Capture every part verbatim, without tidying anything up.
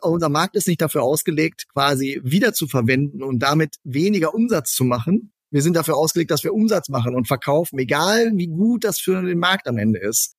Unser Markt ist nicht dafür ausgelegt, quasi wiederzuverwenden und damit weniger Umsatz zu machen. Wir sind dafür ausgelegt, dass wir Umsatz machen und verkaufen, egal wie gut das für den Markt am Ende ist.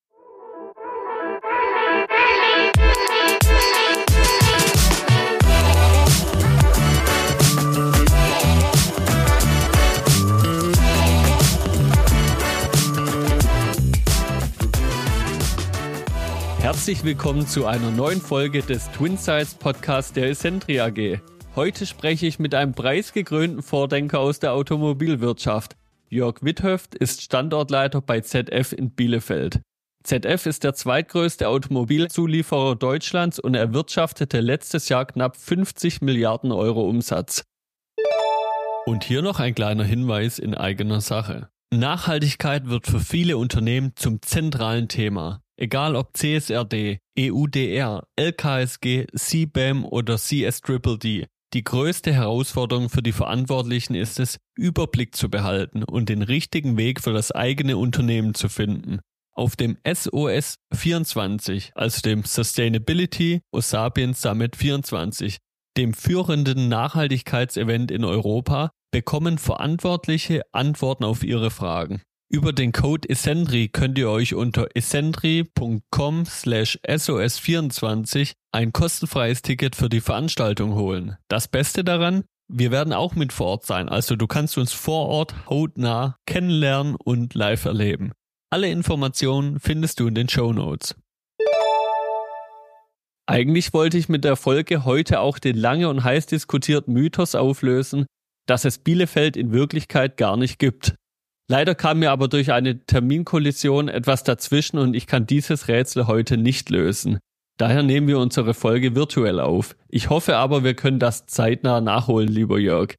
Herzlich willkommen zu einer neuen Folge des Twinsights Podcasts der Esentri A G. Heute spreche ich mit einem preisgekrönten Vordenker aus der Automobilwirtschaft. Jörg Witthöft ist Standortleiter bei Z F in Bielefeld. Z F ist der zweitgrößte Automobilzulieferer Deutschlands und erwirtschaftete letztes Jahr knapp fünfzig Milliarden Euro Umsatz. Und hier noch ein kleiner Hinweis in eigener Sache. Nachhaltigkeit wird für viele Unternehmen zum zentralen Thema. Egal ob C S R D, E U D R, L K S G, C B A M oder C S D D D. Die größte Herausforderung für die Verantwortlichen ist es, Überblick zu behalten und den richtigen Weg für das eigene Unternehmen zu finden. Auf dem S O S vierundzwanzig, also dem Sustainability Sapiens Summit vierundzwanzig, dem führenden Nachhaltigkeitsevent in Europa, bekommen Verantwortliche Antworten auf ihre Fragen. Über den Code Esentri könnt ihr euch unter esentri punkt com slash S O S vierundzwanzig ein kostenfreies Ticket für die Veranstaltung holen. Das Beste daran, wir werden auch mit vor Ort sein, also du kannst uns vor Ort hautnah kennenlernen und live erleben. Alle Informationen findest du in den Shownotes. Eigentlich wollte ich mit der Folge heute auch den lange und heiß diskutierten Mythos auflösen, dass es Bielefeld in Wirklichkeit gar nicht gibt. Leider kam mir aber durch eine Terminkollision etwas dazwischen und ich kann dieses Rätsel heute nicht lösen. Daher nehmen wir unsere Folge virtuell auf. Ich hoffe aber, wir können das zeitnah nachholen, lieber Jörg.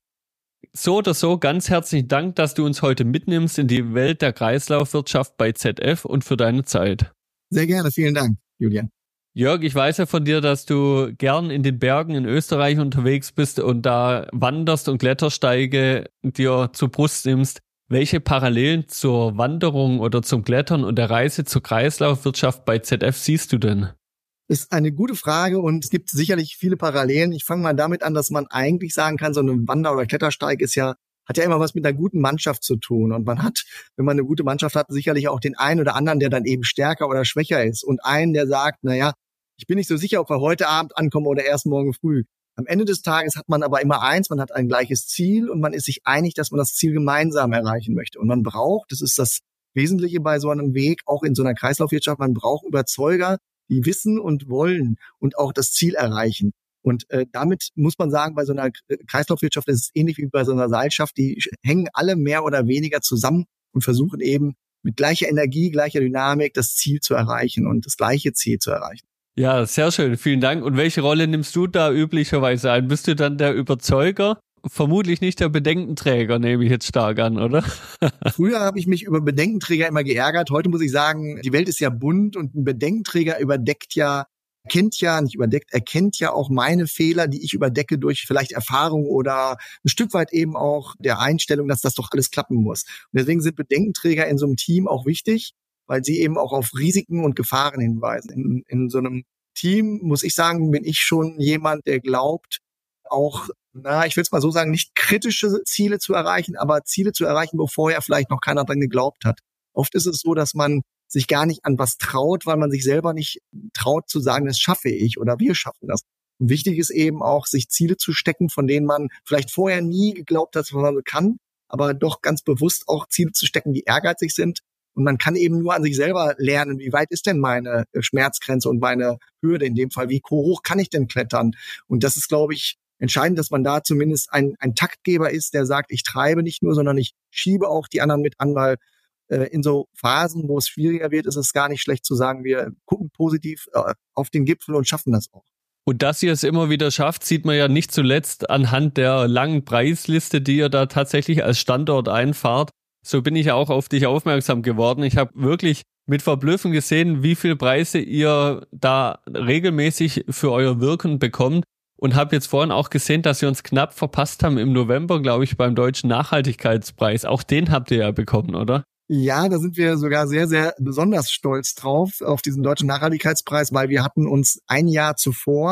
So oder so, ganz herzlichen Dank, dass du uns heute mitnimmst in die Welt der Kreislaufwirtschaft bei Z F und für deine Zeit. Sehr gerne, vielen Dank, Julian. Jörg, ich weiß ja von dir, dass du gern in den Bergen in Österreich unterwegs bist und da wanderst und Klettersteige dir zur Brust nimmst. Welche Parallelen zur Wanderung oder zum Klettern und der Reise zur Kreislaufwirtschaft bei Z F siehst du denn? Das ist eine gute Frage und es gibt sicherlich viele Parallelen. Ich fange mal damit an, dass man eigentlich sagen kann, so ein Wander- oder Klettersteig ist ja, hat ja immer was mit einer guten Mannschaft zu tun. Und man hat, wenn man eine gute Mannschaft hat, sicherlich auch den einen oder anderen, der dann eben stärker oder schwächer ist. Und einen, der sagt, naja, ich bin nicht so sicher, ob wir heute Abend ankommen oder erst morgen früh. Am Ende des Tages hat man aber immer eins, man hat ein gleiches Ziel und man ist sich einig, dass man das Ziel gemeinsam erreichen möchte. Und man braucht, das ist das Wesentliche bei so einem Weg, auch in so einer Kreislaufwirtschaft, man braucht Überzeuger, die wissen und wollen und auch das Ziel erreichen. Und äh, damit muss man sagen, bei so einer Kreislaufwirtschaft ist es ähnlich wie bei so einer Seilschaft, die hängen alle mehr oder weniger zusammen und versuchen eben mit gleicher Energie, gleicher Dynamik das Ziel zu erreichen und das gleiche Ziel zu erreichen. Ja, sehr schön, vielen Dank. Und welche Rolle nimmst du da üblicherweise ein? Bist du dann der Überzeuger? Vermutlich nicht der Bedenkenträger, nehme ich jetzt stark an, oder? Früher habe ich mich über Bedenkenträger immer geärgert. Heute muss ich sagen, die Welt ist ja bunt und ein Bedenkenträger überdeckt ja, erkennt ja, nicht überdeckt, erkennt ja auch meine Fehler, die ich überdecke durch vielleicht Erfahrung oder ein Stück weit eben auch der Einstellung, dass das doch alles klappen muss. Und deswegen sind Bedenkenträger in so einem Team auch wichtig, weil sie eben auch auf Risiken und Gefahren hinweisen. In, in so einem Team, muss ich sagen, bin ich schon jemand, der glaubt, auch, na, ich will es mal so sagen, nicht kritische Ziele zu erreichen, aber Ziele zu erreichen, wo vorher vielleicht noch keiner dran geglaubt hat. Oft ist es so, dass man sich gar nicht an was traut, weil man sich selber nicht traut zu sagen, das schaffe ich oder wir schaffen das. Und wichtig ist eben auch, sich Ziele zu stecken, von denen man vielleicht vorher nie geglaubt hat, was man kann, aber doch ganz bewusst auch Ziele zu stecken, die ehrgeizig sind. Und man kann eben nur an sich selber lernen, wie weit ist denn meine Schmerzgrenze und meine Hürde in dem Fall, wie hoch kann ich denn klettern? Und das ist, glaube ich, entscheidend, dass man da zumindest ein, ein Taktgeber ist, der sagt, ich treibe nicht nur, sondern ich schiebe auch die anderen mit an, weil äh, in so Phasen, wo es schwieriger wird, ist es gar nicht schlecht zu sagen, wir gucken positiv äh, auf den Gipfel und schaffen das auch. Und dass ihr es immer wieder schafft, sieht man ja nicht zuletzt anhand der langen Preisliste, die ihr da tatsächlich als Standort einfahrt. So bin ich auch auf dich aufmerksam geworden. Ich habe wirklich mit Verblüffen gesehen, wie viel Preise ihr da regelmäßig für euer Wirken bekommt und habe jetzt vorhin auch gesehen, dass wir uns knapp verpasst haben im November, glaube ich, beim Deutschen Nachhaltigkeitspreis. Auch den habt ihr ja bekommen, oder? Ja, da sind wir sogar sehr, sehr besonders stolz drauf, auf diesen Deutschen Nachhaltigkeitspreis, weil wir hatten uns ein Jahr zuvor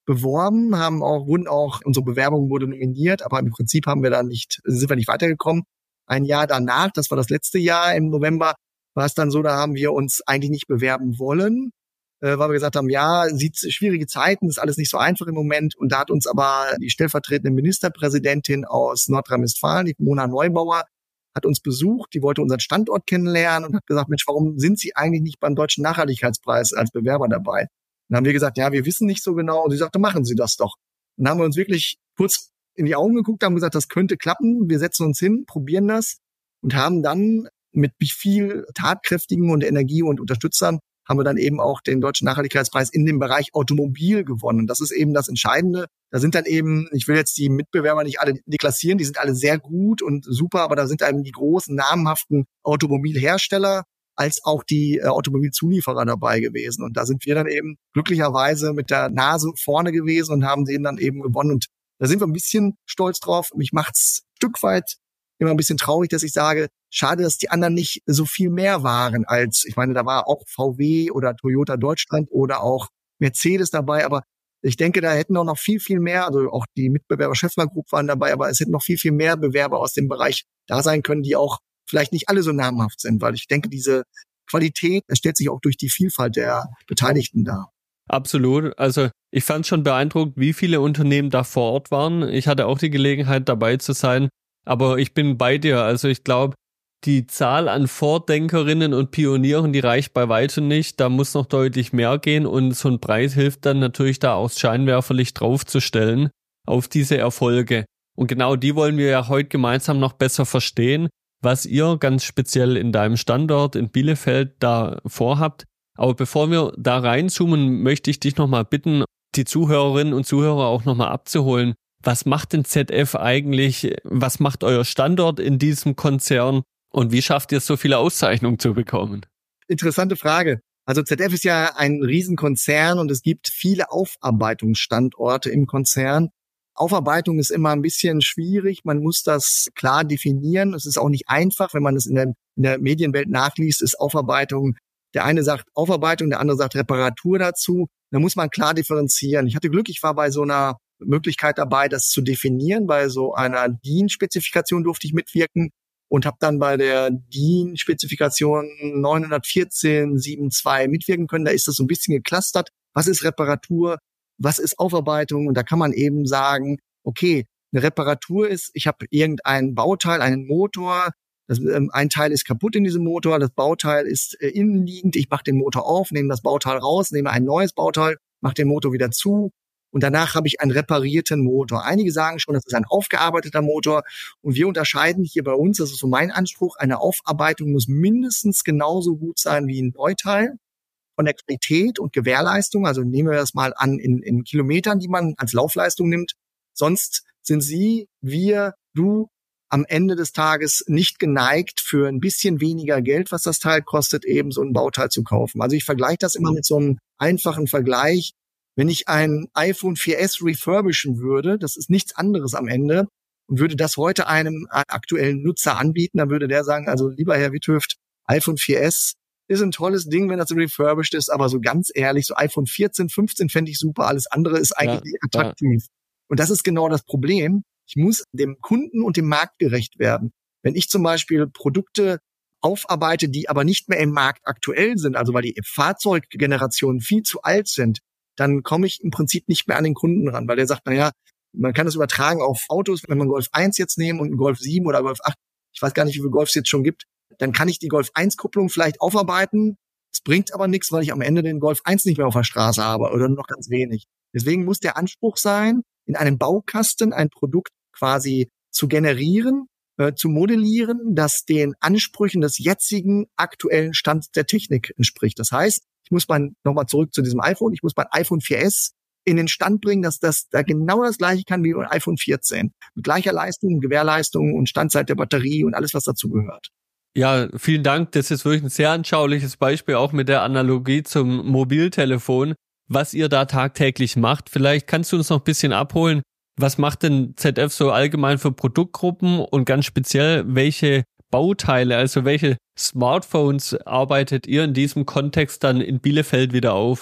beworben, haben auch, wurden auch, unsere Bewerbung wurde nominiert, aber im Prinzip haben wir da nicht, sind wir nicht weitergekommen. Ein Jahr danach, das war das letzte Jahr im November, war es dann so, da haben wir uns eigentlich nicht bewerben wollen, äh, weil wir gesagt haben, ja, sieht schwierige Zeiten, ist alles nicht so einfach im Moment. Und da hat uns aber die stellvertretende Ministerpräsidentin aus Nordrhein-Westfalen, die Mona Neubauer, hat uns besucht, die wollte unseren Standort kennenlernen und hat gesagt, Mensch, warum sind Sie eigentlich nicht beim Deutschen Nachhaltigkeitspreis als Bewerber dabei? Dann haben wir gesagt, ja, wir wissen nicht so genau. Und sie sagte, machen Sie das doch. Und dann haben wir uns wirklich kurz in die Augen geguckt, haben gesagt, das könnte klappen. Wir setzen uns hin, probieren das und haben dann mit viel tatkräftigen und Energie und Unterstützern haben wir dann eben auch den Deutschen Nachhaltigkeitspreis in dem Bereich Automobil gewonnen. Das ist eben das Entscheidende. Da sind dann eben, ich will jetzt die Mitbewerber nicht alle deklassieren, die sind alle sehr gut und super, aber da sind eben die großen, namhaften Automobilhersteller als auch die äh, Automobilzulieferer dabei gewesen. Und da sind wir dann eben glücklicherweise mit der Nase vorne gewesen und haben den dann eben gewonnen. Und da sind wir ein bisschen stolz drauf. Mich macht's ein Stück weit immer ein bisschen traurig, dass ich sage, schade, dass die anderen nicht so viel mehr waren als, ich meine, da war auch V W oder Toyota Deutschland oder auch Mercedes dabei, aber ich denke, da hätten auch noch viel, viel mehr, also auch die Mitbewerber Schaeffler Group waren dabei, aber es hätten noch viel, viel mehr Bewerber aus dem Bereich da sein können, die auch vielleicht nicht alle so namhaft sind, weil ich denke, diese Qualität stellt sich auch durch die Vielfalt der Beteiligten dar. Absolut. Also ich fand schon beeindruckend, wie viele Unternehmen da vor Ort waren. Ich hatte auch die Gelegenheit, dabei zu sein. Aber ich bin bei dir. Also ich glaube, die Zahl an Vordenkerinnen und Pionieren, die reicht bei weitem nicht. Da muss noch deutlich mehr gehen. Und so ein Preis hilft dann natürlich, da auch das Scheinwerferlicht draufzustellen auf diese Erfolge. Und genau die wollen wir ja heute gemeinsam noch besser verstehen, was ihr ganz speziell in deinem Standort in Bielefeld da vorhabt. Aber bevor wir da reinzoomen, möchte ich dich nochmal bitten, die Zuhörerinnen und Zuhörer auch nochmal abzuholen. Was macht denn Z F eigentlich? Was macht euer Standort in diesem Konzern? Und wie schafft ihr es, so viele Auszeichnungen zu bekommen? Interessante Frage. Also Z F ist ja ein Riesenkonzern und es gibt viele Aufarbeitungsstandorte im Konzern. Aufarbeitung ist immer ein bisschen schwierig. Man muss das klar definieren. Es ist auch nicht einfach, wenn man es in der, in der Medienwelt nachliest, ist Aufarbeitung. Der eine sagt Aufarbeitung, der andere sagt Reparatur dazu. Da muss man klar differenzieren. Ich hatte Glück, ich war bei so einer Möglichkeit dabei, das zu definieren. Bei so einer D I N-Spezifikation durfte ich mitwirken und habe dann bei der D I N-Spezifikation neunhundertvierzehn Punkt sieben Punkt zwei mitwirken können. Da ist das so ein bisschen geclustert. Was ist Reparatur? Was ist Aufarbeitung? Und da kann man eben sagen, okay, eine Reparatur ist, ich habe irgendein Bauteil, einen Motor, das, ähm, ein Teil ist kaputt in diesem Motor, das Bauteil ist äh, innenliegend, ich mache den Motor auf, nehme das Bauteil raus, nehme ein neues Bauteil, mache den Motor wieder zu und danach habe ich einen reparierten Motor. Einige sagen schon, das ist ein aufgearbeiteter Motor und wir unterscheiden hier bei uns, das ist so mein Anspruch, eine Aufarbeitung muss mindestens genauso gut sein wie ein Neuteil. Von der Qualität und Gewährleistung, also nehmen wir das mal an in, in Kilometern, die man als Laufleistung nimmt. Sonst sind Sie, wir, du am Ende des Tages nicht geneigt, für ein bisschen weniger Geld, was das Teil kostet, eben so ein Bauteil zu kaufen. Also ich vergleiche das immer mit so einem einfachen Vergleich. Wenn ich ein iPhone vier S refurbischen würde, das ist nichts anderes am Ende, und würde das heute einem aktuellen Nutzer anbieten, dann würde der sagen, also lieber Herr Withöft, iPhone vier S ist ein tolles Ding, wenn das refurbished ist, aber so ganz ehrlich, so iPhone vierzehn, fünfzehn fände ich super, alles andere ist eigentlich ja, attraktiv. Ja. Und das ist genau das Problem. Ich muss dem Kunden und dem Markt gerecht werden. Wenn ich zum Beispiel Produkte aufarbeite, die aber nicht mehr im Markt aktuell sind, also weil die Fahrzeuggenerationen viel zu alt sind, dann komme ich im Prinzip nicht mehr an den Kunden ran, weil der sagt, naja, man kann das übertragen auf Autos, wenn man Golf eins jetzt nehmen und einen Golf sieben oder Golf acht, ich weiß gar nicht, wie viele Golfs es jetzt schon gibt, dann kann ich die Golf eins Kupplung vielleicht aufarbeiten. Es bringt aber nichts, weil ich am Ende den Golf eins nicht mehr auf der Straße habe oder nur noch ganz wenig. Deswegen muss der Anspruch sein, in einem Baukasten ein Produkt quasi zu generieren, äh, zu modellieren, das den Ansprüchen des jetzigen aktuellen Stands der Technik entspricht. Das heißt, ich muss mein, nochmal zurück zu diesem iPhone, ich muss mein iPhone vier S in den Stand bringen, dass das da genau das Gleiche kann wie ein iPhone vierzehn. Mit gleicher Leistung, Gewährleistung und Standzeit der Batterie und alles, was dazu gehört. Ja, vielen Dank. Das ist wirklich ein sehr anschauliches Beispiel, auch mit der Analogie zum Mobiltelefon, was ihr da tagtäglich macht. Vielleicht kannst du uns noch ein bisschen abholen. Was macht denn Z F so allgemein für Produktgruppen und ganz speziell, welche Bauteile, also welche Smartphones arbeitet ihr in diesem Kontext dann in Bielefeld wieder auf?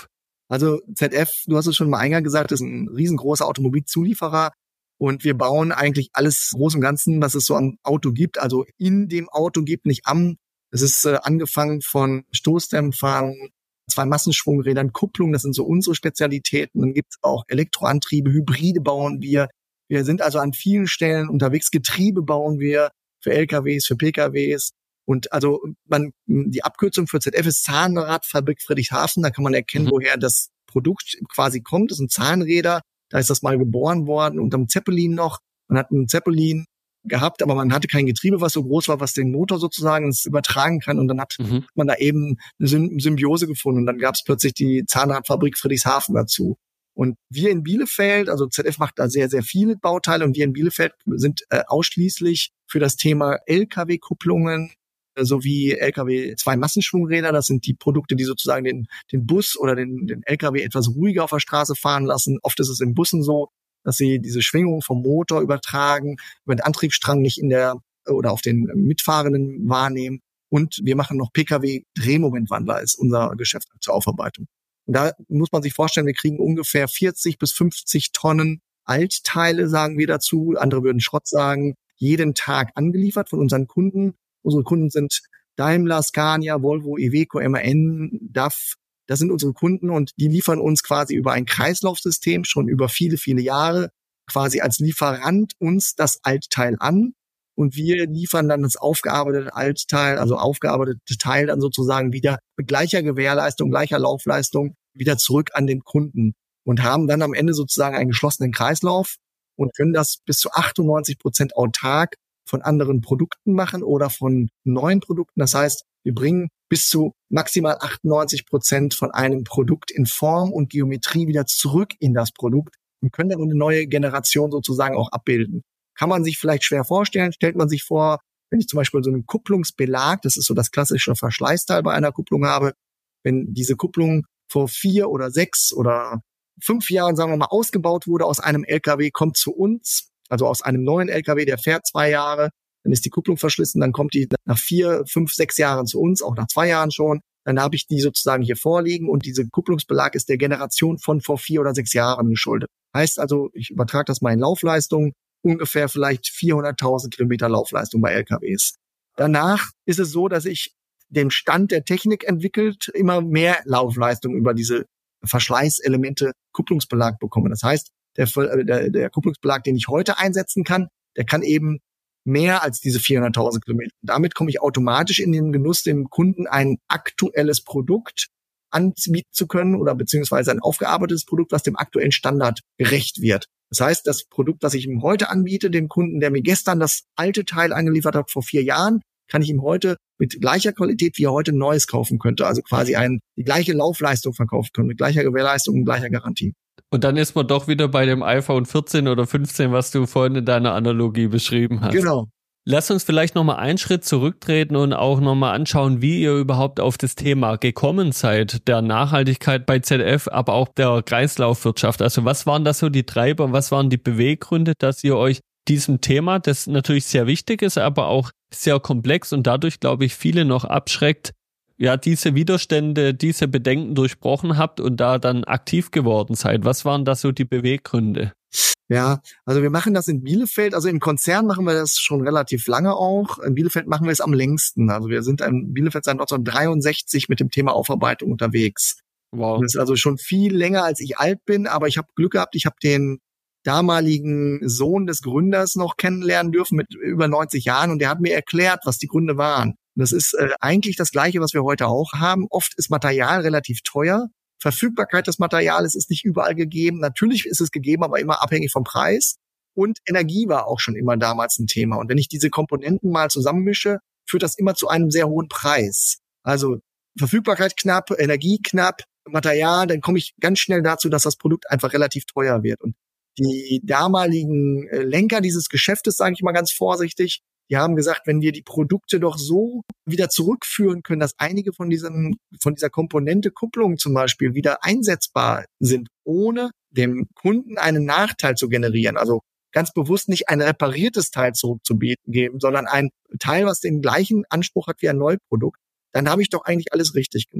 Also Z F, du hast es schon mal eingangs gesagt, ist ein riesengroßer Automobilzulieferer und wir bauen eigentlich alles groß und Ganzen, was es so am Auto gibt, also in dem Auto gibt, nicht am. Es ist äh, angefangen von Stoßdämpfern, zwei Massenschwungrädern, Kupplung, das sind so unsere Spezialitäten. Dann gibt es auch Elektroantriebe, Hybride bauen wir. Wir sind also an vielen Stellen unterwegs. Getriebe bauen wir für L K Ws, für P K Ws. Und also man, die Abkürzung für Z F ist Zahnradfabrik Friedrichshafen. Da kann man erkennen, mhm. woher das Produkt quasi kommt. Das sind Zahnräder. Da ist das mal geboren worden unterm Zeppelin noch. Man hat einen Zeppelin gehabt, aber man hatte kein Getriebe, was so groß war, was den Motor sozusagen übertragen kann. Und dann hat mhm. man da eben eine Symbiose gefunden. Und dann gab es plötzlich die Zahnradfabrik Friedrichshafen dazu. Und wir in Bielefeld, also Z F macht da sehr, sehr viele Bauteile und wir in Bielefeld sind äh, ausschließlich für das Thema L K W-Kupplungen sowie L K W zwei Massenschwungräder. Das sind die Produkte, die sozusagen den, den Bus oder den, den L K W etwas ruhiger auf der Straße fahren lassen. Oft ist es in Bussen so, dass sie diese Schwingung vom Motor übertragen, über den Antriebsstrang nicht in der oder auf den Mitfahrenden wahrnehmen. Und wir machen noch P K W-Drehmomentwandler, ist unser Geschäft zur Aufarbeitung. Und da muss man sich vorstellen, wir kriegen ungefähr vierzig bis fünfzig Tonnen Altteile, sagen wir dazu. Andere würden Schrott sagen, jeden Tag angeliefert von unseren Kunden. Unsere Kunden sind Daimler, Scania, Volvo, Iveco, M A N, D A F. Das sind unsere Kunden und die liefern uns quasi über ein Kreislaufsystem schon über viele, viele Jahre quasi als Lieferant uns das Altteil an und wir liefern dann das aufgearbeitete Altteil, also aufgearbeitete Teil dann sozusagen wieder mit gleicher Gewährleistung, gleicher Laufleistung wieder zurück an den Kunden und haben dann am Ende sozusagen einen geschlossenen Kreislauf und können das bis zu achtundneunzig Prozent autark von anderen Produkten machen oder von neuen Produkten. Das heißt, wir bringen bis zu maximal achtundneunzig Prozent von einem Produkt in Form und Geometrie wieder zurück in das Produkt und können dann eine neue Generation sozusagen auch abbilden. Kann man sich vielleicht schwer vorstellen, stellt man sich vor, wenn ich zum Beispiel so einen Kupplungsbelag, das ist so das klassische Verschleißteil bei einer Kupplung habe, wenn diese Kupplung vor vier oder sechs oder fünf Jahren, sagen wir mal, ausgebaut wurde aus einem L K W, kommt zu uns, also aus einem neuen L K W, der fährt zwei Jahre, dann ist die Kupplung verschlissen, dann kommt die nach vier, fünf, sechs Jahren zu uns, auch nach zwei Jahren schon. Dann habe ich die sozusagen hier vorliegen und dieser Kupplungsbelag ist der Generation von vor vier oder sechs Jahren geschuldet. Heißt also, ich übertrage das mal in Laufleistung, ungefähr vielleicht vierhunderttausend Kilometer Laufleistung bei L K Ws. Danach ist es so, dass ich den Stand der Technik entwickelt, immer mehr Laufleistung über diese Verschleißelemente Kupplungsbelag bekomme. Das heißt, der, der, der Kupplungsbelag, den ich heute einsetzen kann, der kann eben mehr als diese vierhunderttausend Kilometer. Damit komme ich automatisch in den Genuss, dem Kunden ein aktuelles Produkt anbieten zu können oder beziehungsweise ein aufgearbeitetes Produkt, was dem aktuellen Standard gerecht wird. Das heißt, das Produkt, das ich ihm heute anbiete, dem Kunden, der mir gestern das alte Teil angeliefert hat vor vier Jahren, kann ich ihm heute mit gleicher Qualität, wie er heute ein neues kaufen könnte, also quasi ein, die gleiche Laufleistung verkaufen können, mit gleicher Gewährleistung und gleicher Garantie. Und dann ist man doch wieder bei dem iPhone vierzehn oder fünfzehn, was du vorhin in deiner Analogie beschrieben hast. Genau. Lass uns vielleicht nochmal einen Schritt zurücktreten und auch nochmal anschauen, wie ihr überhaupt auf das Thema gekommen seid, der Nachhaltigkeit bei Z F, aber auch der Kreislaufwirtschaft. Also was waren da so die Treiber, was waren die Beweggründe, dass ihr euch diesem Thema, das natürlich sehr wichtig ist, aber auch sehr komplex und dadurch, glaube ich, viele noch abschreckt, ja, diese Widerstände, diese Bedenken durchbrochen habt und da dann aktiv geworden seid. Was waren da so die Beweggründe? Ja, also wir machen das in Bielefeld, also im Konzern machen wir das schon relativ lange auch. In Bielefeld machen wir es am längsten. Also wir sind in Bielefeld seit neunzehnhundertdreiundsechzig mit dem Thema Aufarbeitung unterwegs. Wow. Das ist also schon viel länger, als ich alt bin, aber ich habe Glück gehabt, ich habe den damaligen Sohn des Gründers noch kennenlernen dürfen mit über neunzig Jahren und der hat mir erklärt, was die Gründe waren. Und das ist äh, eigentlich das Gleiche, was wir heute auch haben. Oft ist Material relativ teuer. Verfügbarkeit des Materials ist nicht überall gegeben. Natürlich ist es gegeben, aber immer abhängig vom Preis. Und Energie war auch schon immer damals ein Thema. Und wenn ich diese Komponenten mal zusammenmische, führt das immer zu einem sehr hohen Preis. Also Verfügbarkeit knapp, Energie knapp, Material, dann komme ich ganz schnell dazu, dass das Produkt einfach relativ teuer wird. Und die damaligen Lenker dieses Geschäftes, sage ich mal ganz vorsichtig, die haben gesagt, wenn wir die Produkte doch so wieder zurückführen können, dass einige von diesen, von dieser Komponente Kupplung zum Beispiel wieder einsetzbar sind, ohne dem Kunden einen Nachteil zu generieren. Also ganz bewusst nicht ein repariertes Teil zurückzugeben, sondern ein Teil, was den gleichen Anspruch hat wie ein Neuprodukt. Dann habe ich doch eigentlich alles richtig gemacht.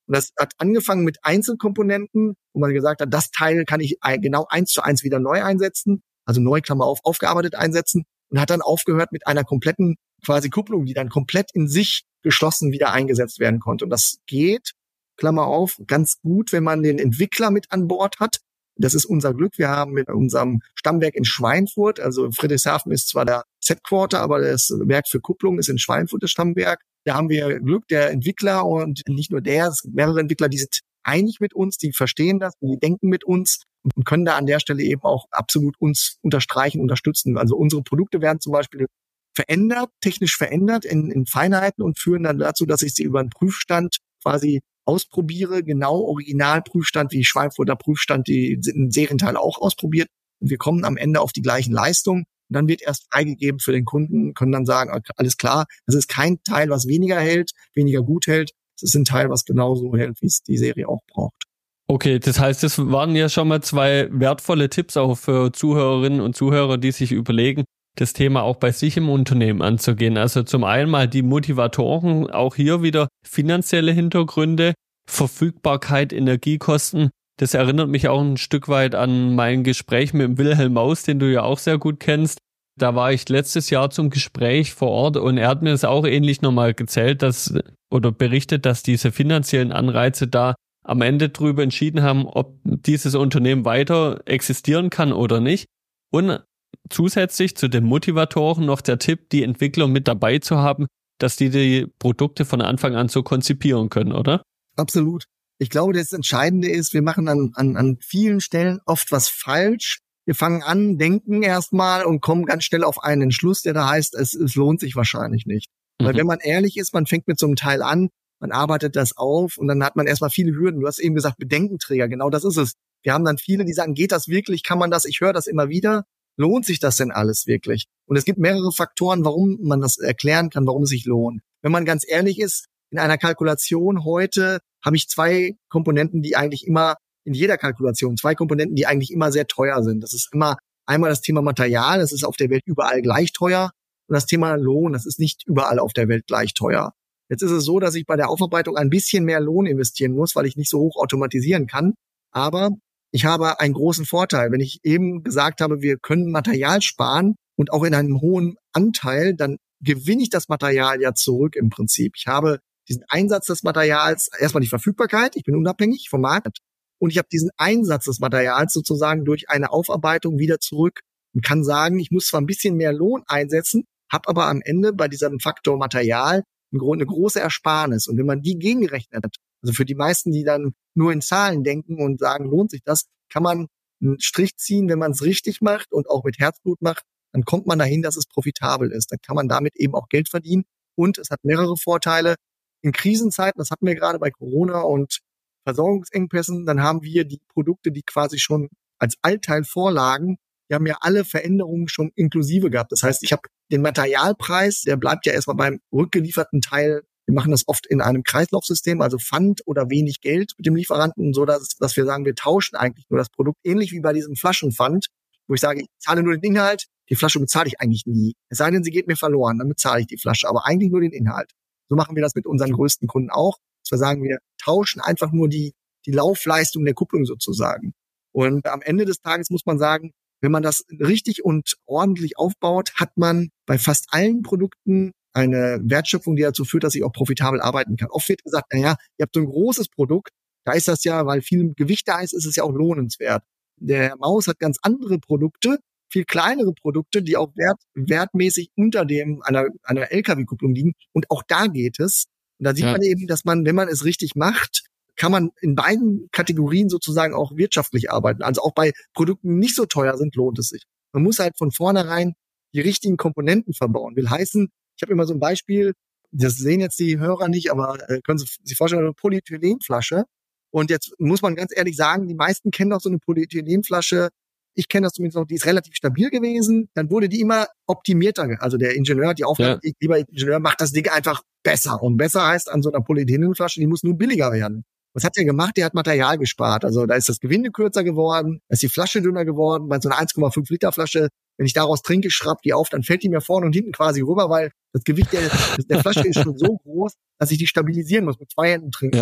Und das hat angefangen mit Einzelkomponenten, wo man gesagt hat, das Teil kann ich genau eins zu eins wieder neu einsetzen, also neu, Klammer auf, aufgearbeitet einsetzen, und hat dann aufgehört mit einer kompletten quasi Kupplung, die dann komplett in sich geschlossen wieder eingesetzt werden konnte. Und das geht, Klammer auf, ganz gut, wenn man den Entwickler mit an Bord hat. Das ist unser Glück. Wir haben mit unserem Stammwerk in Schweinfurt, also Friedrichshafen ist zwar der Headquarter, aber das Werk für Kupplung ist in Schweinfurt, das Stammwerk. Da haben wir Glück, der Entwickler, und nicht nur der, es sind mehrere Entwickler, die sind einig mit uns, die verstehen das, die denken mit uns und können da an der Stelle eben auch absolut uns unterstreichen, unterstützen. Also unsere Produkte werden zum Beispiel verändert, technisch verändert in, in Feinheiten und führen dann dazu, dass ich sie über einen Prüfstand quasi ausprobiere, genau Originalprüfstand wie Schweinfurter Prüfstand, die in Serienteile auch ausprobiert. Und wir kommen am Ende auf die gleichen Leistungen. Und dann wird erst freigegeben für den Kunden, können dann sagen, alles klar, das ist kein Teil, was weniger hält, weniger gut hält. Das ist ein Teil, was genauso hält, wie es die Serie auch braucht. Okay, das heißt, das waren ja schon mal zwei wertvolle Tipps auch für Zuhörerinnen und Zuhörer, die sich überlegen, das Thema auch bei sich im Unternehmen anzugehen. Also zum einen mal die Motivatoren, auch hier wieder finanzielle Hintergründe, Verfügbarkeit, Energiekosten. Das erinnert mich auch ein Stück weit an mein Gespräch mit dem Wilhelm Maus, den du ja auch sehr gut kennst. Da war ich letztes Jahr zum Gespräch vor Ort und er hat mir das auch ähnlich nochmal erzählt, dass oder berichtet, dass diese finanziellen Anreize da am Ende drüber entschieden haben, ob dieses Unternehmen weiter existieren kann oder nicht. Und zusätzlich zu den Motivatoren noch der Tipp, die Entwickler mit dabei zu haben, dass die die Produkte von Anfang an so konzipieren können, oder? Absolut. Ich glaube, das Entscheidende ist, wir machen an, an, an vielen Stellen oft was falsch. Wir fangen an, denken erstmal und kommen ganz schnell auf einen Entschluss, der da heißt, es, es lohnt sich wahrscheinlich nicht. Mhm. Weil wenn man ehrlich ist, man fängt mit so einem Teil an, man arbeitet das auf und dann hat man erstmal viele Hürden. Du hast eben gesagt, Bedenkenträger, genau das ist es. Wir haben dann viele, die sagen, geht das wirklich, kann man das? Ich höre das immer wieder. Lohnt sich das denn alles wirklich? Und es gibt mehrere Faktoren, warum man das erklären kann, warum es sich lohnt. Wenn man ganz ehrlich ist, in einer Kalkulation heute habe ich zwei Komponenten, die eigentlich immer, in jeder Kalkulation, zwei Komponenten, die eigentlich immer sehr teuer sind. Das ist immer einmal das Thema Material, das ist auf der Welt überall gleich teuer, und das Thema Lohn, das ist nicht überall auf der Welt gleich teuer. Jetzt ist es so, dass ich bei der Aufarbeitung ein bisschen mehr Lohn investieren muss, weil ich nicht so hoch automatisieren kann. Aber ich habe einen großen Vorteil. Wenn ich eben gesagt habe, wir können Material sparen und auch in einem hohen Anteil, dann gewinne ich das Material ja zurück im Prinzip. Ich habe diesen Einsatz des Materials, erstmal die Verfügbarkeit, ich bin unabhängig vom Markt, und ich habe diesen Einsatz des Materials sozusagen durch eine Aufarbeitung wieder zurück und kann sagen, ich muss zwar ein bisschen mehr Lohn einsetzen, habe aber am Ende bei diesem Faktor Material eine große Ersparnis. Und wenn man die gegenrechnet, also für die meisten, die dann nur in Zahlen denken und sagen, lohnt sich das, kann man einen Strich ziehen, wenn man es richtig macht und auch mit Herzblut macht, dann kommt man dahin, dass es profitabel ist. Dann kann man damit eben auch Geld verdienen. Und es hat mehrere Vorteile. In Krisenzeiten, das hatten wir gerade bei Corona und Versorgungsengpässen, dann haben wir die Produkte, die quasi schon als Altteil vorlagen, die haben ja alle Veränderungen schon inklusive gehabt. Das heißt, ich habe den Materialpreis, der bleibt ja erstmal beim rückgelieferten Teil. Wir machen das oft in einem Kreislaufsystem, also Pfand oder wenig Geld mit dem Lieferanten, so dass, dass wir sagen, wir tauschen eigentlich nur das Produkt, ähnlich wie bei diesem Flaschenpfand, wo ich sage, ich zahle nur den Inhalt, die Flasche bezahle ich eigentlich nie. Es sei denn, sie geht mir verloren, dann bezahle ich die Flasche, aber eigentlich nur den Inhalt. So machen wir das mit unseren größten Kunden auch, dass wir sagen, wir tauschen einfach nur die, die Laufleistung der Kupplung sozusagen. Und am Ende des Tages muss man sagen, wenn man das richtig und ordentlich aufbaut, hat man bei fast allen Produkten eine Wertschöpfung, die dazu führt, dass ich auch profitabel arbeiten kann. Oft wird gesagt, naja, ihr habt so ein großes Produkt, da ist das ja, weil viel Gewicht da ist, ist es ja auch lohnenswert. Der Maus hat ganz andere Produkte, viel kleinere Produkte, die auch wert, wertmäßig unter dem einer, einer L K W-Kupplung liegen. Und auch da geht es. Und da sieht ja. man eben, dass man, wenn man es richtig macht, kann man in beiden Kategorien sozusagen auch wirtschaftlich arbeiten. Also auch bei Produkten, die nicht so teuer sind, lohnt es sich. Man muss halt von vornherein die richtigen Komponenten verbauen. Will heißen, ich habe immer so ein Beispiel, das sehen jetzt die Hörer nicht, aber äh, können Sie sich vorstellen, eine Polyethylenflasche. Und jetzt muss man ganz ehrlich sagen, die meisten kennen doch so eine Polyethylenflasche. Ich kenne das zumindest noch, die ist relativ stabil gewesen. Dann wurde die immer optimierter. Also der Ingenieur hat die Aufgabe, ja. lieber Ingenieur macht das Ding einfach besser. Und besser heißt an so einer Polyethylenflasche, die muss nur billiger werden. Was hat der gemacht? Der hat Material gespart. Also da ist das Gewinde kürzer geworden, da ist die Flasche dünner geworden. Bei so einer eins Komma fünf Liter Flasche, wenn ich daraus trinke, schrapp die auf, dann fällt die mir vorne und hinten quasi rüber, weil das Gewicht der, der Flasche ist schon so groß, dass ich die stabilisieren muss, mit zwei Händen trinken ja. muss.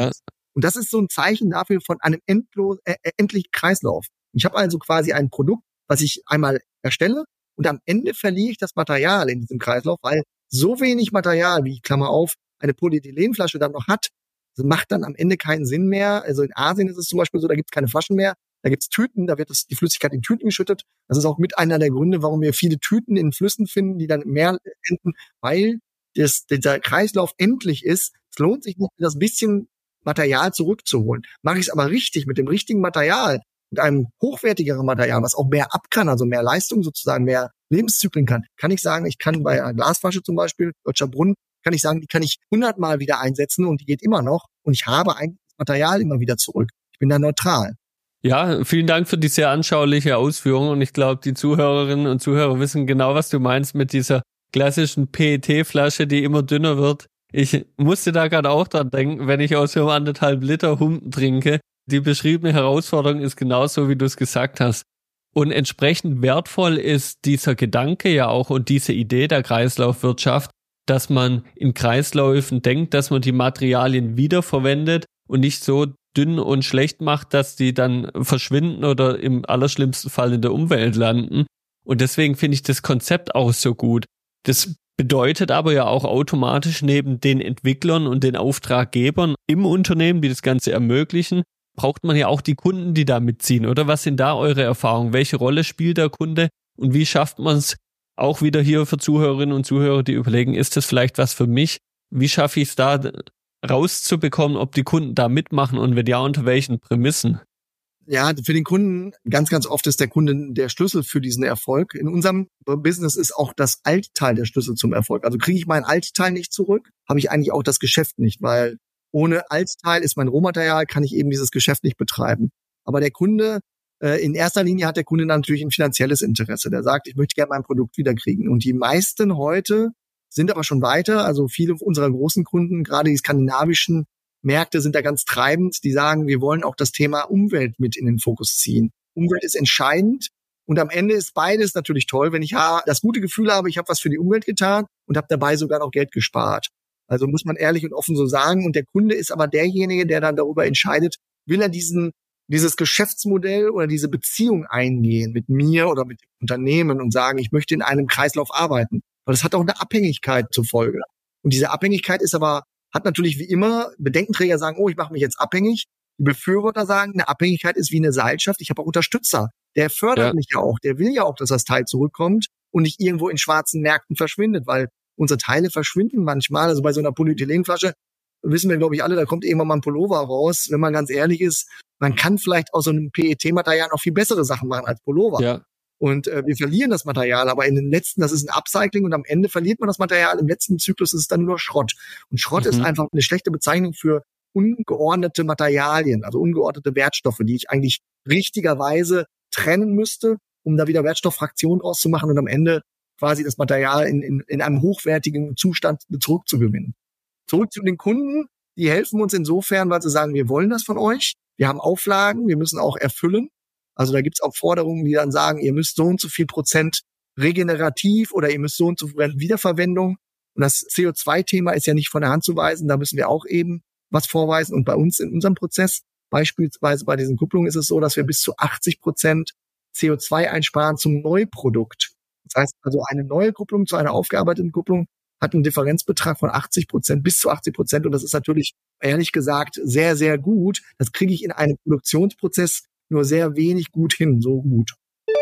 Und das ist so ein Zeichen dafür von einem endlos, äh, endlichen Kreislauf. Ich habe also quasi ein Produkt, was ich einmal erstelle und am Ende verliere ich das Material in diesem Kreislauf, weil so wenig Material, wie, Klammer auf, eine Polyethylenflasche dann noch hat, das macht dann am Ende keinen Sinn mehr. Also in Asien ist es zum Beispiel so, da gibt es keine Flaschen mehr, da gibt es Tüten, da wird das, die Flüssigkeit in Tüten geschüttet. Das ist auch mit einer der Gründe, warum wir viele Tüten in Flüssen finden, die dann im Meer enden, weil das, dieser Kreislauf endlich ist. Es lohnt sich nicht, das bisschen Material zurückzuholen. Mache ich es aber richtig, mit dem richtigen Material, mit einem hochwertigeren Material, was auch mehr ab kann, also mehr Leistung sozusagen, mehr Lebenszyklen kann, kann ich sagen, ich kann bei einer Glasflasche zum Beispiel, Deutscher Brunnen, kann ich sagen, die kann ich hundertmal wieder einsetzen und die geht immer noch und ich habe eigentlich das Material immer wieder zurück. Ich bin da neutral. Ja, vielen Dank für die sehr anschauliche Ausführung und ich glaube, die Zuhörerinnen und Zuhörer wissen genau, was du meinst mit dieser klassischen P E T-Flasche, die immer dünner wird. Ich musste da gerade auch dran denken, wenn ich aus so einem anderthalb Liter Humpen trinke. Die beschriebene Herausforderung ist genauso, wie du es gesagt hast. Und entsprechend wertvoll ist dieser Gedanke ja auch und diese Idee der Kreislaufwirtschaft, dass man in Kreisläufen denkt, dass man die Materialien wiederverwendet und nicht so dünn und schlecht macht, dass die dann verschwinden oder im allerschlimmsten Fall in der Umwelt landen. Und deswegen finde ich das Konzept auch so gut. Das bedeutet aber ja auch automatisch neben den Entwicklern und den Auftraggebern im Unternehmen, die das Ganze ermöglichen, braucht man ja auch die Kunden, die da mitziehen. Oder was sind da eure Erfahrungen? Welche Rolle spielt der Kunde und wie schafft man es auch wieder hier für Zuhörerinnen und Zuhörer, die überlegen, ist das vielleicht was für mich? Wie schaffe ich es da rauszubekommen, ob die Kunden da mitmachen und wenn ja, unter welchen Prämissen? Ja, für den Kunden, ganz, ganz oft ist der Kunde der Schlüssel für diesen Erfolg. In unserem Business ist auch das Altteil der Schlüssel zum Erfolg. Also kriege ich mein Altteil nicht zurück, habe ich eigentlich auch das Geschäft nicht, weil ohne Altteil ist mein Rohmaterial, kann ich eben dieses Geschäft nicht betreiben. Aber der Kunde, äh, in erster Linie hat der Kunde natürlich ein finanzielles Interesse. Der sagt, ich möchte gerne mein Produkt wiederkriegen. Und die meisten heute sind aber schon weiter. Also viele unserer großen Kunden, gerade die skandinavischen Märkte sind da ganz treibend. Die sagen, wir wollen auch das Thema Umwelt mit in den Fokus ziehen. Umwelt ist entscheidend. Und am Ende ist beides natürlich toll, wenn ich das gute Gefühl habe, ich habe was für die Umwelt getan und habe dabei sogar noch Geld gespart. Also muss man ehrlich und offen so sagen. Und der Kunde ist aber derjenige, der dann darüber entscheidet, will er diesen dieses Geschäftsmodell oder diese Beziehung eingehen mit mir oder mit dem Unternehmen und sagen, ich möchte in einem Kreislauf arbeiten. Weil das hat auch eine Abhängigkeit zur Folge. Und diese Abhängigkeit ist aber, hat natürlich wie immer, Bedenkenträger sagen, oh, ich mache mich jetzt abhängig. Die Befürworter sagen, eine Abhängigkeit ist wie eine Seilschaft. Ich habe auch Unterstützer. Der fördert ja. mich ja auch. Der will ja auch, dass das Teil zurückkommt und nicht irgendwo in schwarzen Märkten verschwindet, weil unsere Teile verschwinden manchmal. Also bei so einer Polyethylenflasche wissen wir, glaube ich, alle, da kommt irgendwann mal ein Pullover raus. Wenn man ganz ehrlich ist, man kann vielleicht aus so einem P E T-Material noch viel bessere Sachen machen als Pullover. Ja. Und äh, wir verlieren das Material, aber in den letzten, das ist ein Upcycling und am Ende verliert man das Material. Im letzten Zyklus ist es dann nur noch Schrott. Und Schrott mhm. ist einfach eine schlechte Bezeichnung für ungeordnete Materialien, also ungeordnete Wertstoffe, die ich eigentlich richtigerweise trennen müsste, um da wieder Wertstofffraktionen draus zu machen und am Ende quasi das Material in, in, in einem hochwertigen Zustand zurückzugewinnen. Zurück zu den Kunden, die helfen uns insofern, weil sie sagen, wir wollen das von euch, wir haben Auflagen, wir müssen auch erfüllen. Also da gibt's auch Forderungen, die dann sagen, ihr müsst so und so viel Prozent regenerativ oder ihr müsst so und so viel Wiederverwendung. Und das C O zwei Thema ist ja nicht von der Hand zu weisen, da müssen wir auch eben was vorweisen. Und bei uns in unserem Prozess, beispielsweise bei diesen Kupplungen, ist es so, dass wir bis zu achtzig Prozent C O zwei einsparen zum Neuprodukt. Das heißt also, eine neue Kupplung zu einer aufgearbeiteten Kupplung hat einen Differenzbetrag von achtzig Prozent bis zu achtzig Prozent. Und das ist natürlich, ehrlich gesagt, sehr, sehr gut. Das kriege ich in einem Produktionsprozess nur sehr wenig gut hin, so gut.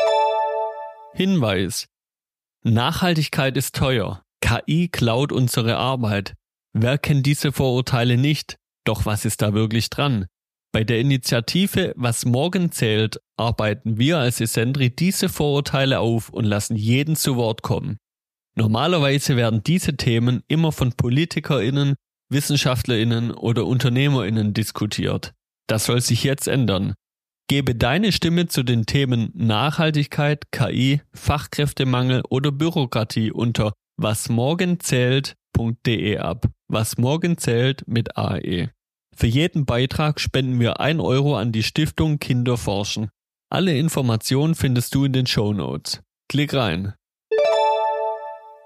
Hinweis. Nachhaltigkeit ist teuer. K I klaut unsere Arbeit. Wer kennt diese Vorurteile nicht? Doch was ist da wirklich dran? Bei der Initiative Was morgen zählt, arbeiten wir als Esendri diese Vorurteile auf und lassen jeden zu Wort kommen. Normalerweise werden diese Themen immer von PolitikerInnen, WissenschaftlerInnen oder UnternehmerInnen diskutiert. Das soll sich jetzt ändern. Gebe deine Stimme zu den Themen Nachhaltigkeit, K I, Fachkräftemangel oder Bürokratie unter wasmorgenzählt punkt de ab. Was morgen zählt mit A E. Für jeden Beitrag spenden wir ein Euro an die Stiftung Kinder forschen. Alle Informationen findest du in den Shownotes. Klick rein.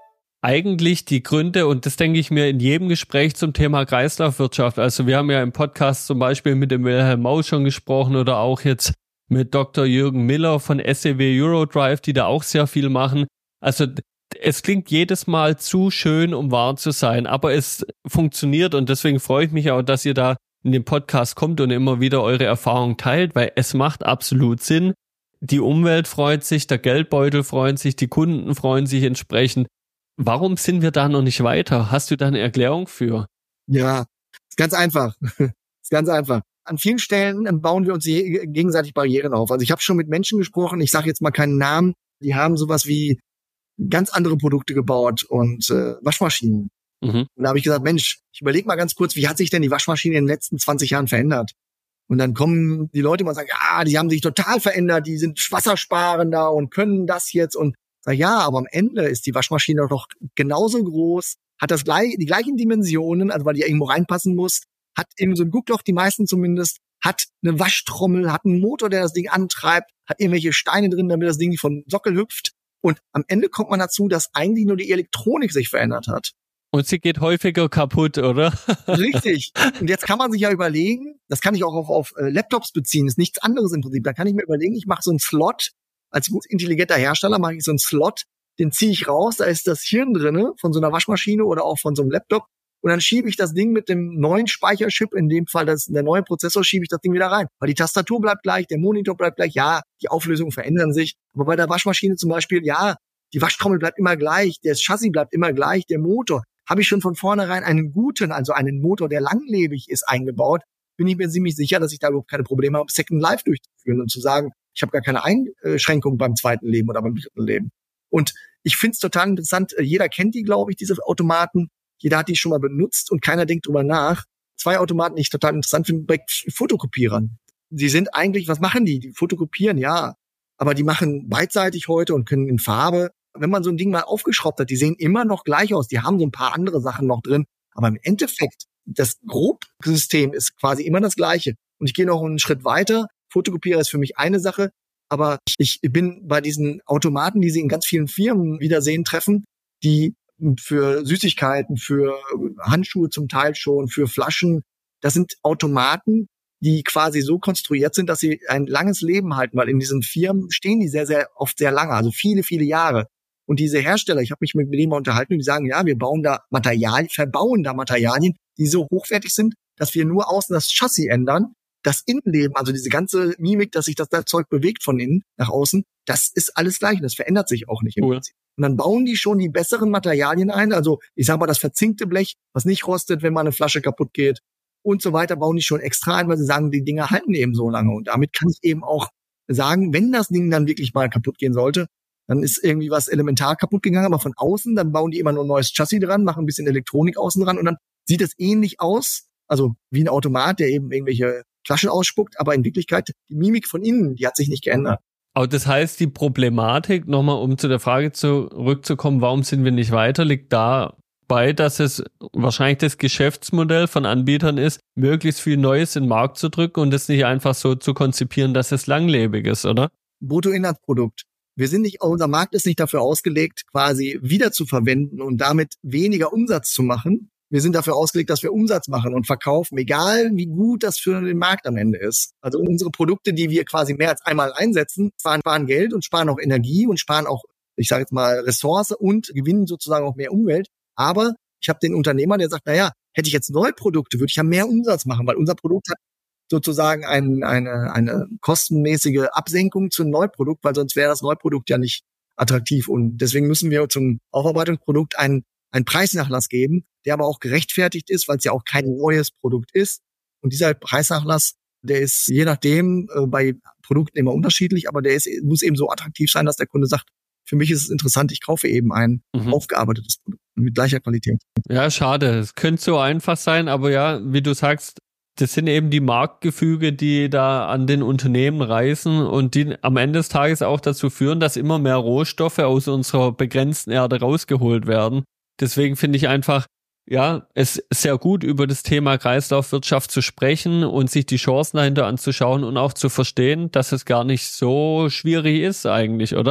eigentlich die Gründe, und das denke ich mir in jedem Gespräch zum Thema Kreislaufwirtschaft. Also wir haben ja im Podcast zum Beispiel mit dem Wilhelm Maus schon gesprochen oder auch jetzt mit Doktor Jürgen Miller von S E W Eurodrive, die da auch sehr viel machen. Also es klingt jedes Mal zu schön, um wahr zu sein, aber es funktioniert und deswegen freue ich mich auch, dass ihr da in den Podcast kommt und immer wieder eure Erfahrungen teilt, weil es macht absolut Sinn. Die Umwelt freut sich, der Geldbeutel freut sich, die Kunden freuen sich entsprechend. Warum sind wir da noch nicht weiter? Hast du da eine Erklärung für? Ja, ist ganz einfach. Ist ganz einfach. An vielen Stellen bauen wir uns gegenseitig Barrieren auf. Also ich habe schon mit Menschen gesprochen, ich sage jetzt mal keinen Namen, die haben sowas wie ganz andere Produkte gebaut und äh, Waschmaschinen. Mhm. Und da habe ich gesagt, Mensch, ich überlege mal ganz kurz, wie hat sich denn die Waschmaschine in den letzten zwanzig Jahren verändert? Und dann kommen die Leute mal und sagen, ja, die haben sich total verändert, die sind wassersparender und können das jetzt. Und sag, ja, aber am Ende ist die Waschmaschine doch genauso groß, hat das gleich, die gleichen Dimensionen, also weil die ja irgendwo reinpassen muss, hat eben so ein Guckloch, die meisten zumindest, hat eine Waschtrommel, hat einen Motor, der das Ding antreibt, hat irgendwelche Steine drin, damit das Ding nicht von Sockel hüpft. Und am Ende kommt man dazu, dass eigentlich nur die Elektronik sich verändert hat. Und sie geht häufiger kaputt, oder? Richtig. Und jetzt kann man sich ja überlegen, das kann ich auch auf, auf äh, Laptops beziehen, ist nichts anderes im Prinzip. Da kann ich mir überlegen, ich mache so einen Slot, als gut intelligenter Hersteller mache ich so einen Slot, den ziehe ich raus, da ist das Hirn drinne von so einer Waschmaschine oder auch von so einem Laptop. Und dann schiebe ich das Ding mit dem neuen Speicherchip, in dem Fall das der neue Prozessor, schiebe ich das Ding wieder rein. Weil die Tastatur bleibt gleich, der Monitor bleibt gleich, ja, die Auflösungen verändern sich. Aber bei der Waschmaschine zum Beispiel, ja, die Waschtrommel bleibt immer gleich, das Chassis bleibt immer gleich, der Motor. Habe ich schon von vornherein einen guten, also einen Motor, der langlebig ist, eingebaut, bin ich mir ziemlich sicher, dass ich da überhaupt keine Probleme habe, Second Life durchzuführen und zu sagen, ich habe gar keine Einschränkung beim zweiten Leben oder beim dritten Leben. Und ich finde es total interessant, jeder kennt die, glaube ich, diese Automaten. Jeder hat die schon mal benutzt und keiner denkt drüber nach. Zwei Automaten, die ich total interessant finde, bei Fotokopierern. Die sind eigentlich, was machen die? Die fotokopieren, ja. Aber die machen beidseitig heute und können in Farbe. Wenn man so ein Ding mal aufgeschraubt hat, die sehen immer noch gleich aus. Die haben so ein paar andere Sachen noch drin. Aber im Endeffekt, das Grobsystem ist quasi immer das Gleiche. Und ich gehe noch einen Schritt weiter. Fotokopierer ist für mich eine Sache. Aber ich bin bei diesen Automaten, die Sie in ganz vielen Firmen wiedersehen, treffen, die für Süßigkeiten, für Handschuhe zum Teil schon, für Flaschen. Das sind Automaten, die quasi so konstruiert sind, dass sie ein langes Leben halten, weil in diesen Firmen stehen die sehr, sehr oft sehr lange, also viele, viele Jahre. Und diese Hersteller, ich habe mich mit denen mal unterhalten, und die sagen, ja, wir bauen da Materialien, verbauen da Materialien, die so hochwertig sind, dass wir nur außen das Chassis ändern. Das Innenleben, also diese ganze Mimik, dass sich das, das Zeug bewegt von innen nach außen, das ist alles gleich, das verändert sich auch nicht im Cool. Prinzip. Und dann bauen die schon die besseren Materialien ein, also ich sag mal das verzinkte Blech, was nicht rostet, wenn mal eine Flasche kaputt geht und so weiter, bauen die schon extra ein, weil sie sagen, die Dinger halten eben so lange. Und damit kann ich eben auch sagen, wenn das Ding dann wirklich mal kaputt gehen sollte, dann ist irgendwie was elementar kaputt gegangen, aber von außen, dann bauen die immer nur ein neues Chassis dran, machen ein bisschen Elektronik außen dran und dann sieht es ähnlich aus, also wie ein Automat, der eben irgendwelche Flaschen ausspuckt, aber in Wirklichkeit, die Mimik von innen, die hat sich nicht geändert. Aber das heißt, die Problematik, nochmal um zu der Frage zurückzukommen, warum sind wir nicht weiter, liegt dabei, dass es wahrscheinlich das Geschäftsmodell von Anbietern ist, möglichst viel Neues in den Markt zu drücken und es nicht einfach so zu konzipieren, dass es langlebig ist, oder? Bruttoinlandsprodukt. Wir sind nicht, unser Markt ist nicht dafür ausgelegt, quasi wieder zu verwenden und damit weniger Umsatz zu machen. Wir sind dafür ausgelegt, dass wir Umsatz machen und verkaufen, egal wie gut das für den Markt am Ende ist. Also unsere Produkte, die wir quasi mehr als einmal einsetzen, sparen, sparen Geld und sparen auch Energie und sparen auch, ich sage jetzt mal, Ressource und gewinnen sozusagen auch mehr Umwelt. Aber ich habe den Unternehmer, der sagt, naja, hätte ich jetzt neue Produkte, würde ich ja mehr Umsatz machen, weil unser Produkt hat sozusagen ein, eine, eine kostenmäßige Absenkung zum Neuprodukt, weil sonst wäre das Neuprodukt ja nicht attraktiv. Und deswegen müssen wir zum Aufarbeitungsprodukt einen, einen Preisnachlass geben, der aber auch gerechtfertigt ist, weil es ja auch kein neues Produkt ist. Und dieser Preisnachlass, der ist je nachdem äh, bei Produkten immer unterschiedlich, aber der ist, muss eben so attraktiv sein, dass der Kunde sagt, für mich ist es interessant, ich kaufe eben ein mhm. aufgearbeitetes Produkt mit gleicher Qualität. Ja, schade. Es könnte so einfach sein, aber ja, wie du sagst, das sind eben die Marktgefüge, die da an den Unternehmen reißen und die am Ende des Tages auch dazu führen, dass immer mehr Rohstoffe aus unserer begrenzten Erde rausgeholt werden. Deswegen finde ich einfach, ja, es ist sehr gut, über das Thema Kreislaufwirtschaft zu sprechen und sich die Chancen dahinter anzuschauen und auch zu verstehen, dass es gar nicht so schwierig ist eigentlich, oder?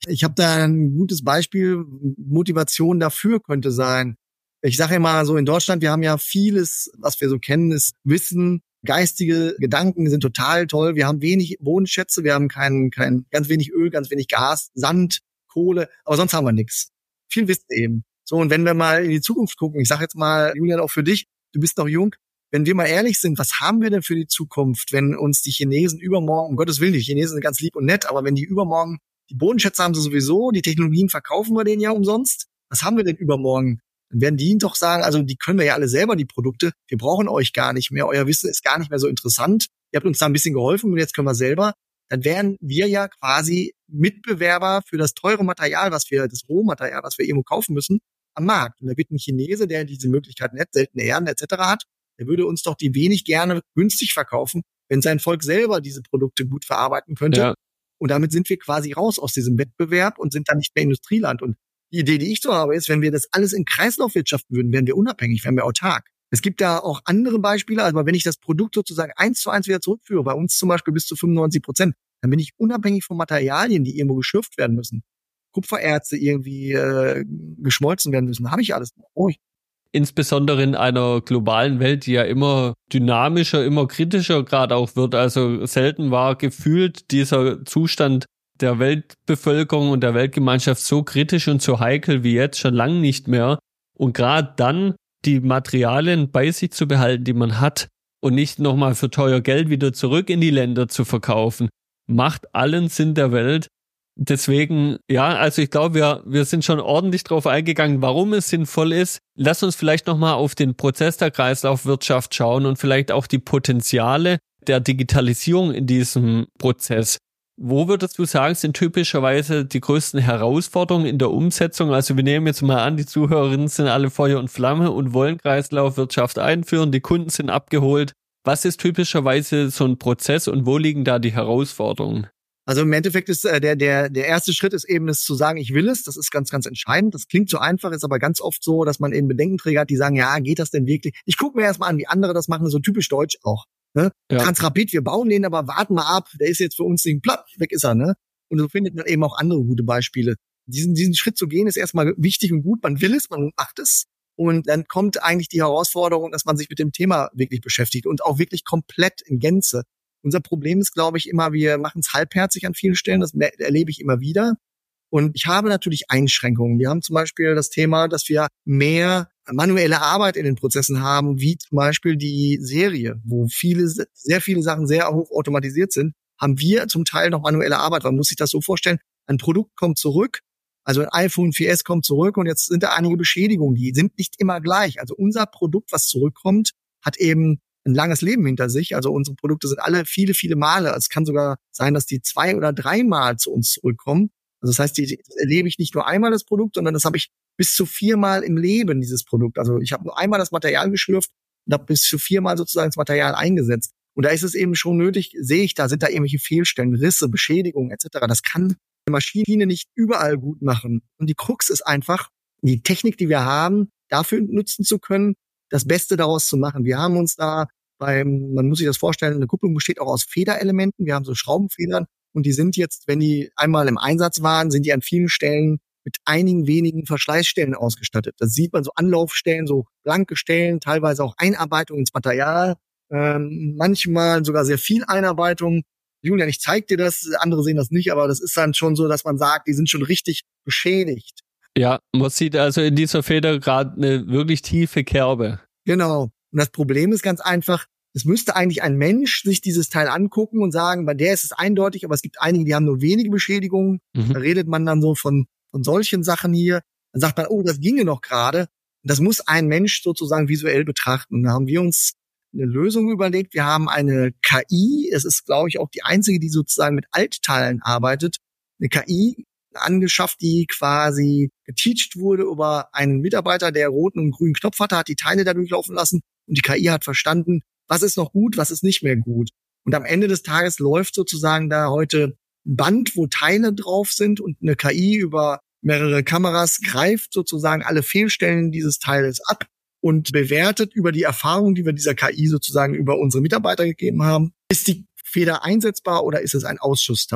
Ich habe da ein gutes Beispiel. Motivation dafür könnte sein. Ich sage immer so, in Deutschland, wir haben ja vieles, was wir so kennen, ist Wissen, geistige Gedanken sind total toll. Wir haben wenig Bodenschätze, wir haben kein, kein, ganz wenig Öl, ganz wenig Gas, Sand, Kohle, aber sonst haben wir nichts. Viel Wissen eben. So, und wenn wir mal in die Zukunft gucken, ich sage jetzt mal, Julian, auch für dich, du bist noch jung, wenn wir mal ehrlich sind, was haben wir denn für die Zukunft, wenn uns die Chinesen übermorgen, um Gottes Willen, die Chinesen sind ganz lieb und nett, aber wenn die übermorgen, die Bodenschätze haben sie sowieso, die Technologien verkaufen wir denen ja umsonst, was haben wir denn übermorgen? Dann werden die doch sagen, also die können wir ja alle selber, die Produkte, wir brauchen euch gar nicht mehr, euer Wissen ist gar nicht mehr so interessant, ihr habt uns da ein bisschen geholfen und jetzt können wir selber, dann wären wir ja quasi Mitbewerber für das teure Material, was wir, das Rohmaterial, was wir irgendwo kaufen müssen, am Markt. Und da wird ein Chinese, der diese Möglichkeiten hat, seltene Erden et cetera hat, der würde uns doch die wenig gerne günstig verkaufen, wenn sein Volk selber diese Produkte gut verarbeiten könnte. Ja. Und damit sind wir quasi raus aus diesem Wettbewerb und sind dann nicht mehr Industrieland. Und die Idee, die ich so habe, ist, wenn wir das alles in Kreislauf wirtschaften würden, wären wir unabhängig, wären wir autark. Es gibt da auch andere Beispiele, aber wenn ich das Produkt sozusagen eins zu eins wieder zurückführe, bei uns zum Beispiel bis zu fünfundneunzig Prozent, dann bin ich unabhängig von Materialien, die irgendwo geschürft werden müssen. Kupfererze irgendwie äh, geschmolzen werden müssen, habe ich alles. Oh, ich Insbesondere in einer globalen Welt, die ja immer dynamischer, immer kritischer gerade auch wird. Also selten war gefühlt dieser Zustand der Weltbevölkerung und der Weltgemeinschaft so kritisch und so heikel wie jetzt schon lange nicht mehr. Und gerade dann die Materialien bei sich zu behalten, die man hat und nicht nochmal für teuer Geld wieder zurück in die Länder zu verkaufen, macht allen Sinn der Welt. Deswegen, ja, also ich glaube, wir, wir sind schon ordentlich drauf eingegangen, warum es sinnvoll ist. Lass uns vielleicht nochmal auf den Prozess der Kreislaufwirtschaft schauen und vielleicht auch die Potenziale der Digitalisierung in diesem Prozess. Wo würdest du sagen, sind typischerweise die größten Herausforderungen in der Umsetzung? Also wir nehmen jetzt mal an, die Zuhörerinnen sind alle Feuer und Flamme und wollen Kreislaufwirtschaft einführen, die Kunden sind abgeholt. Was ist typischerweise so ein Prozess und wo liegen da die Herausforderungen? Also im Endeffekt ist äh, der der der erste Schritt ist eben, es zu sagen, ich will es. Das ist ganz ganz entscheidend. Das klingt so einfach, ist aber ganz oft so, dass man eben Bedenkenträger hat, die sagen, ja, geht das denn wirklich? Ich gucke mir erstmal an, wie andere das machen, so typisch deutsch auch. Ne? Ja. Transrapid, wir bauen den, aber warten mal ab. Der ist jetzt für uns nicht platt, weg ist er. Ne? Und so findet man eben auch andere gute Beispiele. Diesen diesen Schritt zu gehen ist erstmal wichtig und gut. Man will es, man macht es. Und dann kommt eigentlich die Herausforderung, dass man sich mit dem Thema wirklich beschäftigt und auch wirklich komplett in Gänze. Unser Problem ist, glaube ich, immer, wir machen es halbherzig an vielen Stellen. Das erlebe ich immer wieder. Und ich habe natürlich Einschränkungen. Wir haben zum Beispiel das Thema, dass wir mehr manuelle Arbeit in den Prozessen haben, wie zum Beispiel die Serie, wo viele, sehr viele Sachen sehr hoch automatisiert sind, haben wir zum Teil noch manuelle Arbeit. Man muss sich das so vorstellen, ein Produkt kommt zurück, also ein iPhone vier S kommt zurück und jetzt sind da einige Beschädigungen, die sind nicht immer gleich. Also unser Produkt, was zurückkommt, hat eben ein langes Leben hinter sich. Also unsere Produkte sind alle viele, viele Male. Es kann sogar sein, dass die zwei oder dreimal zu uns zurückkommen. Also das heißt, die, das erlebe ich nicht nur einmal das Produkt, sondern das habe ich bis zu viermal im Leben, dieses Produkt. Also ich habe nur einmal das Material geschürft und habe bis zu viermal sozusagen das Material eingesetzt. Und da ist es eben schon nötig, sehe ich da, sind da irgendwelche Fehlstellen, Risse, Beschädigungen et cetera. Das kann eine Maschine nicht überall gut machen. Und die Krux ist einfach, die Technik, die wir haben, dafür nutzen zu können, das Beste daraus zu machen. Wir haben uns da beim, man muss sich das vorstellen, eine Kupplung besteht auch aus Federelementen. Wir haben so Schraubenfedern und die sind jetzt, wenn die einmal im Einsatz waren, sind die an vielen Stellen mit einigen wenigen Verschleißstellen ausgestattet. Das sieht man so Anlaufstellen, so blanke Stellen, teilweise auch Einarbeitung ins Material, ähm, manchmal sogar sehr viel Einarbeitung. Julian, ich zeig dir das, andere sehen das nicht, aber das ist dann schon so, dass man sagt, die sind schon richtig beschädigt. Ja, man sieht also in dieser Feder gerade eine wirklich tiefe Kerbe. Genau. Und das Problem ist ganz einfach, es müsste eigentlich ein Mensch sich dieses Teil angucken und sagen, bei der ist es eindeutig, aber es gibt einige, die haben nur wenige Beschädigungen. Mhm. Da redet man dann so von, von solchen Sachen hier. Dann sagt man, oh, das ginge noch gerade. Und das muss ein Mensch sozusagen visuell betrachten. Und da haben wir uns eine Lösung überlegt. Wir haben eine K I. Es ist, glaube ich, auch die einzige, die sozusagen mit Altteilen arbeitet. Eine K I angeschafft, die quasi geteacht wurde über einen Mitarbeiter, der roten und grünen Knopf hatte, hat die Teile da durchlaufen lassen und die K I hat verstanden, was ist noch gut, was ist nicht mehr gut. Und am Ende des Tages läuft sozusagen da heute ein Band, wo Teile drauf sind und eine K I über mehrere Kameras greift sozusagen alle Fehlstellen dieses Teiles ab und bewertet über die Erfahrung, die wir dieser K I sozusagen über unsere Mitarbeiter gegeben haben, ist die Feder einsetzbar oder ist es ein Ausschussteil?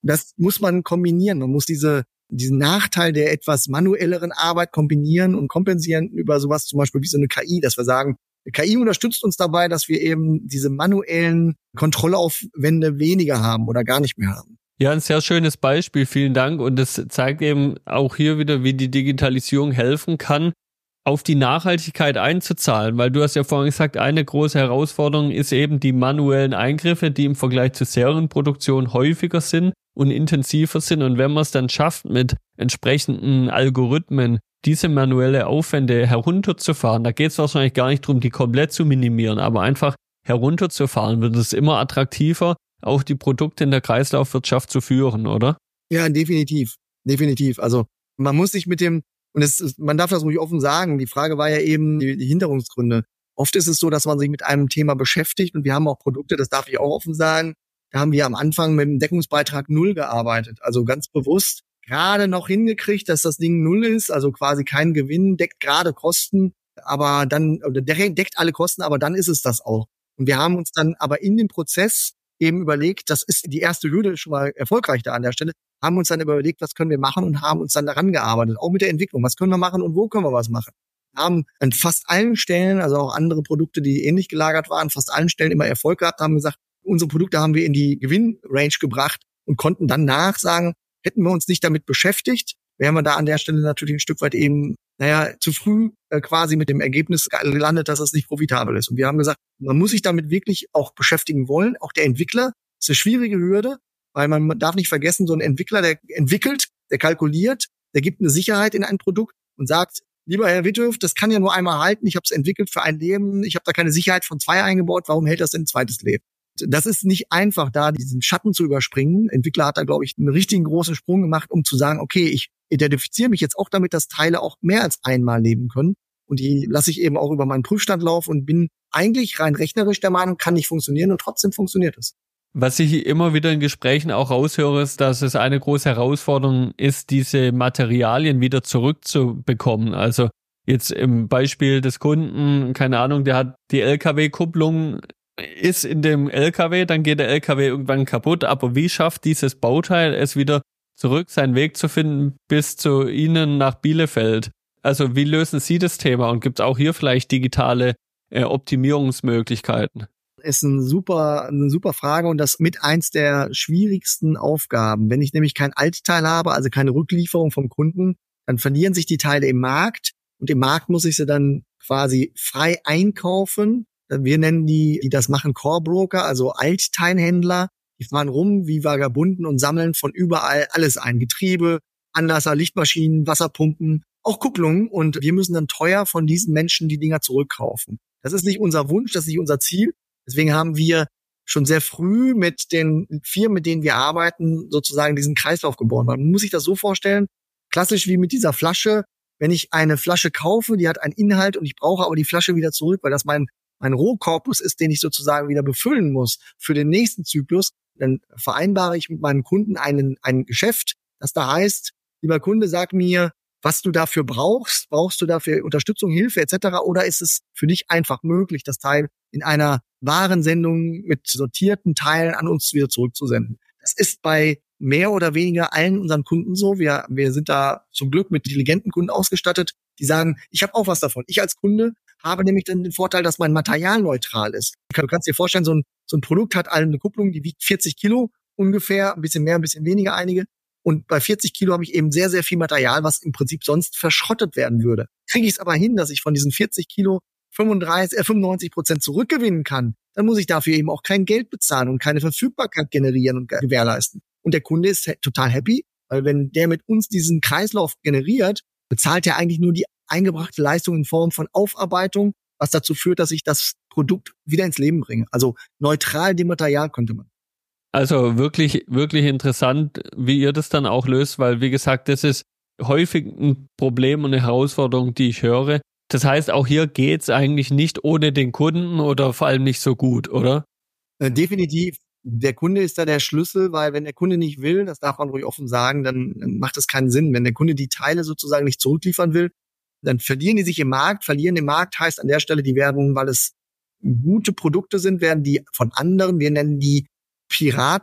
Das muss man kombinieren. Man muss diese, diesen Nachteil der etwas manuelleren Arbeit kombinieren und kompensieren über sowas zum Beispiel wie so eine K I, dass wir sagen, eine K I unterstützt uns dabei, dass wir eben diese manuellen Kontrollaufwände weniger haben oder gar nicht mehr haben. Ja, ein sehr schönes Beispiel, vielen Dank. Und das zeigt eben auch hier wieder, wie die Digitalisierung helfen kann, auf die Nachhaltigkeit einzuzahlen. Weil du hast ja vorhin gesagt, eine große Herausforderung ist eben die manuellen Eingriffe, die im Vergleich zur Serienproduktion häufiger sind und intensiver sind. Und wenn man es dann schafft, mit entsprechenden Algorithmen diese manuelle Aufwände herunterzufahren, da geht es wahrscheinlich gar nicht darum, die komplett zu minimieren, aber einfach herunterzufahren, wird es immer attraktiver, auch die Produkte in der Kreislaufwirtschaft zu führen, oder? Ja, definitiv. Definitiv. Also man muss sich mit dem, und es ist, man darf das ruhig offen sagen, die Frage war ja eben die, die Hinderungsgründe. Oft ist es so, dass man sich mit einem Thema beschäftigt und wir haben auch Produkte, das darf ich auch offen sagen, da haben wir am Anfang mit dem Deckungsbeitrag null gearbeitet. Also ganz bewusst gerade noch hingekriegt, dass das Ding null ist, also quasi kein Gewinn, deckt gerade Kosten, aber dann, oder deckt alle Kosten, aber dann ist es das auch. Und wir haben uns dann aber in dem Prozess eben überlegt, das ist die erste Hürde schon mal erfolgreich da an der Stelle, haben uns dann überlegt, was können wir machen und haben uns dann daran gearbeitet, auch mit der Entwicklung, was können wir machen und wo können wir was machen. Wir haben an fast allen Stellen, also auch andere Produkte, die ähnlich gelagert waren, fast allen Stellen immer Erfolg gehabt, haben gesagt, unsere Produkte haben wir in die Gewinnrange gebracht und konnten dann nachsagen, hätten wir uns nicht damit beschäftigt, wären wir da an der Stelle natürlich ein Stück weit eben, naja, zu früh äh, quasi mit dem Ergebnis gelandet, dass es nicht profitabel ist. Und wir haben gesagt, man muss sich damit wirklich auch beschäftigen wollen. Auch der Entwickler ist eine schwierige Hürde, weil man darf nicht vergessen, so ein Entwickler, der entwickelt, der kalkuliert, der gibt eine Sicherheit in ein Produkt und sagt, lieber Herr Witthöft, das kann ja nur einmal halten, ich habe es entwickelt für ein Leben, ich habe da keine Sicherheit von zwei eingebaut, warum hält das denn ein zweites Leben? Das ist nicht einfach, da diesen Schatten zu überspringen. Entwickler hat da, glaube ich, einen richtigen großen Sprung gemacht, um zu sagen, okay, ich identifiziere mich jetzt auch damit, dass Teile auch mehr als einmal leben können. Und die lasse ich eben auch über meinen Prüfstand laufen und bin eigentlich rein rechnerisch der Meinung, kann nicht funktionieren und trotzdem funktioniert es. Was ich immer wieder in Gesprächen auch raushöre, ist, dass es eine große Herausforderung ist, diese Materialien wieder zurückzubekommen. Also jetzt im Beispiel des Kunden, keine Ahnung, der hat die L K W-Kupplung ist in dem L K W, dann geht der L K W irgendwann kaputt, aber wie schafft dieses Bauteil es wieder zurück, seinen Weg zu finden bis zu Ihnen nach Bielefeld? Also wie lösen Sie das Thema und gibt es auch hier vielleicht digitale äh, Optimierungsmöglichkeiten? Ist ein super, eine super Frage und das mit eins der schwierigsten Aufgaben. Wenn ich nämlich kein Altteil habe, also keine Rücklieferung vom Kunden, dann verlieren sich die Teile im Markt und im Markt muss ich sie dann quasi frei einkaufen. Wir nennen die, die das machen, Core Broker, also Altteilhändler. Die fahren rum wie Vagabunden und sammeln von überall alles ein. Getriebe, Anlasser, Lichtmaschinen, Wasserpumpen, auch Kupplungen. Und wir müssen dann teuer von diesen Menschen die Dinger zurückkaufen. Das ist nicht unser Wunsch, das ist nicht unser Ziel. Deswegen haben wir schon sehr früh mit den Firmen, mit denen wir arbeiten, sozusagen diesen Kreislauf geboren. Man muss sich das so vorstellen, klassisch wie mit dieser Flasche. Wenn ich eine Flasche kaufe, die hat einen Inhalt und ich brauche aber die Flasche wieder zurück, weil das mein mein Rohkorpus ist, den ich sozusagen wieder befüllen muss für den nächsten Zyklus, dann vereinbare ich mit meinem Kunden einen, ein Geschäft, das da heißt, lieber Kunde, sag mir, was du dafür brauchst. Brauchst du dafür Unterstützung, Hilfe et cetera? Oder ist es für dich einfach möglich, das Teil in einer Warensendung mit sortierten Teilen an uns wieder zurückzusenden? Das ist bei mehr oder weniger allen unseren Kunden so. Wir, wir sind da zum Glück mit intelligenten Kunden ausgestattet, die sagen, ich habe auch was davon. Ich als Kunde habe nämlich dann den Vorteil, dass mein Material neutral ist. Du kannst dir vorstellen, so ein, so ein Produkt hat eine Kupplung, die wiegt vierzig Kilo ungefähr, ein bisschen mehr, ein bisschen weniger einige. Und bei vierzig Kilo habe ich eben sehr, sehr viel Material, was im Prinzip sonst verschrottet werden würde. Kriege ich es aber hin, dass ich von diesen vierzig Kilo fünfunddreißig, äh, fünfundneunzig Prozent zurückgewinnen kann, dann muss ich dafür eben auch kein Geld bezahlen und keine Verfügbarkeit generieren und gewährleisten. Und der Kunde ist total happy, weil wenn der mit uns diesen Kreislauf generiert, bezahlt er eigentlich nur die eingebrachte Leistung in Form von Aufarbeitung, was dazu führt, dass ich das Produkt wieder ins Leben bringe. Also neutral dem Material könnte man. Also wirklich, wirklich interessant, wie ihr das dann auch löst, weil wie gesagt, das ist häufig ein Problem und eine Herausforderung, die ich höre. Das heißt, auch hier geht's eigentlich nicht ohne den Kunden oder vor allem nicht so gut, oder? Äh, definitiv. Der Kunde ist da der Schlüssel, weil wenn der Kunde nicht will, das darf man ruhig offen sagen, dann, dann macht es keinen Sinn. Wenn der Kunde die Teile sozusagen nicht zurückliefern will, dann verlieren die sich im Markt. Verlieren im Markt heißt an der Stelle, die werden, weil es gute Produkte sind, werden die von anderen, wir nennen die Piraten,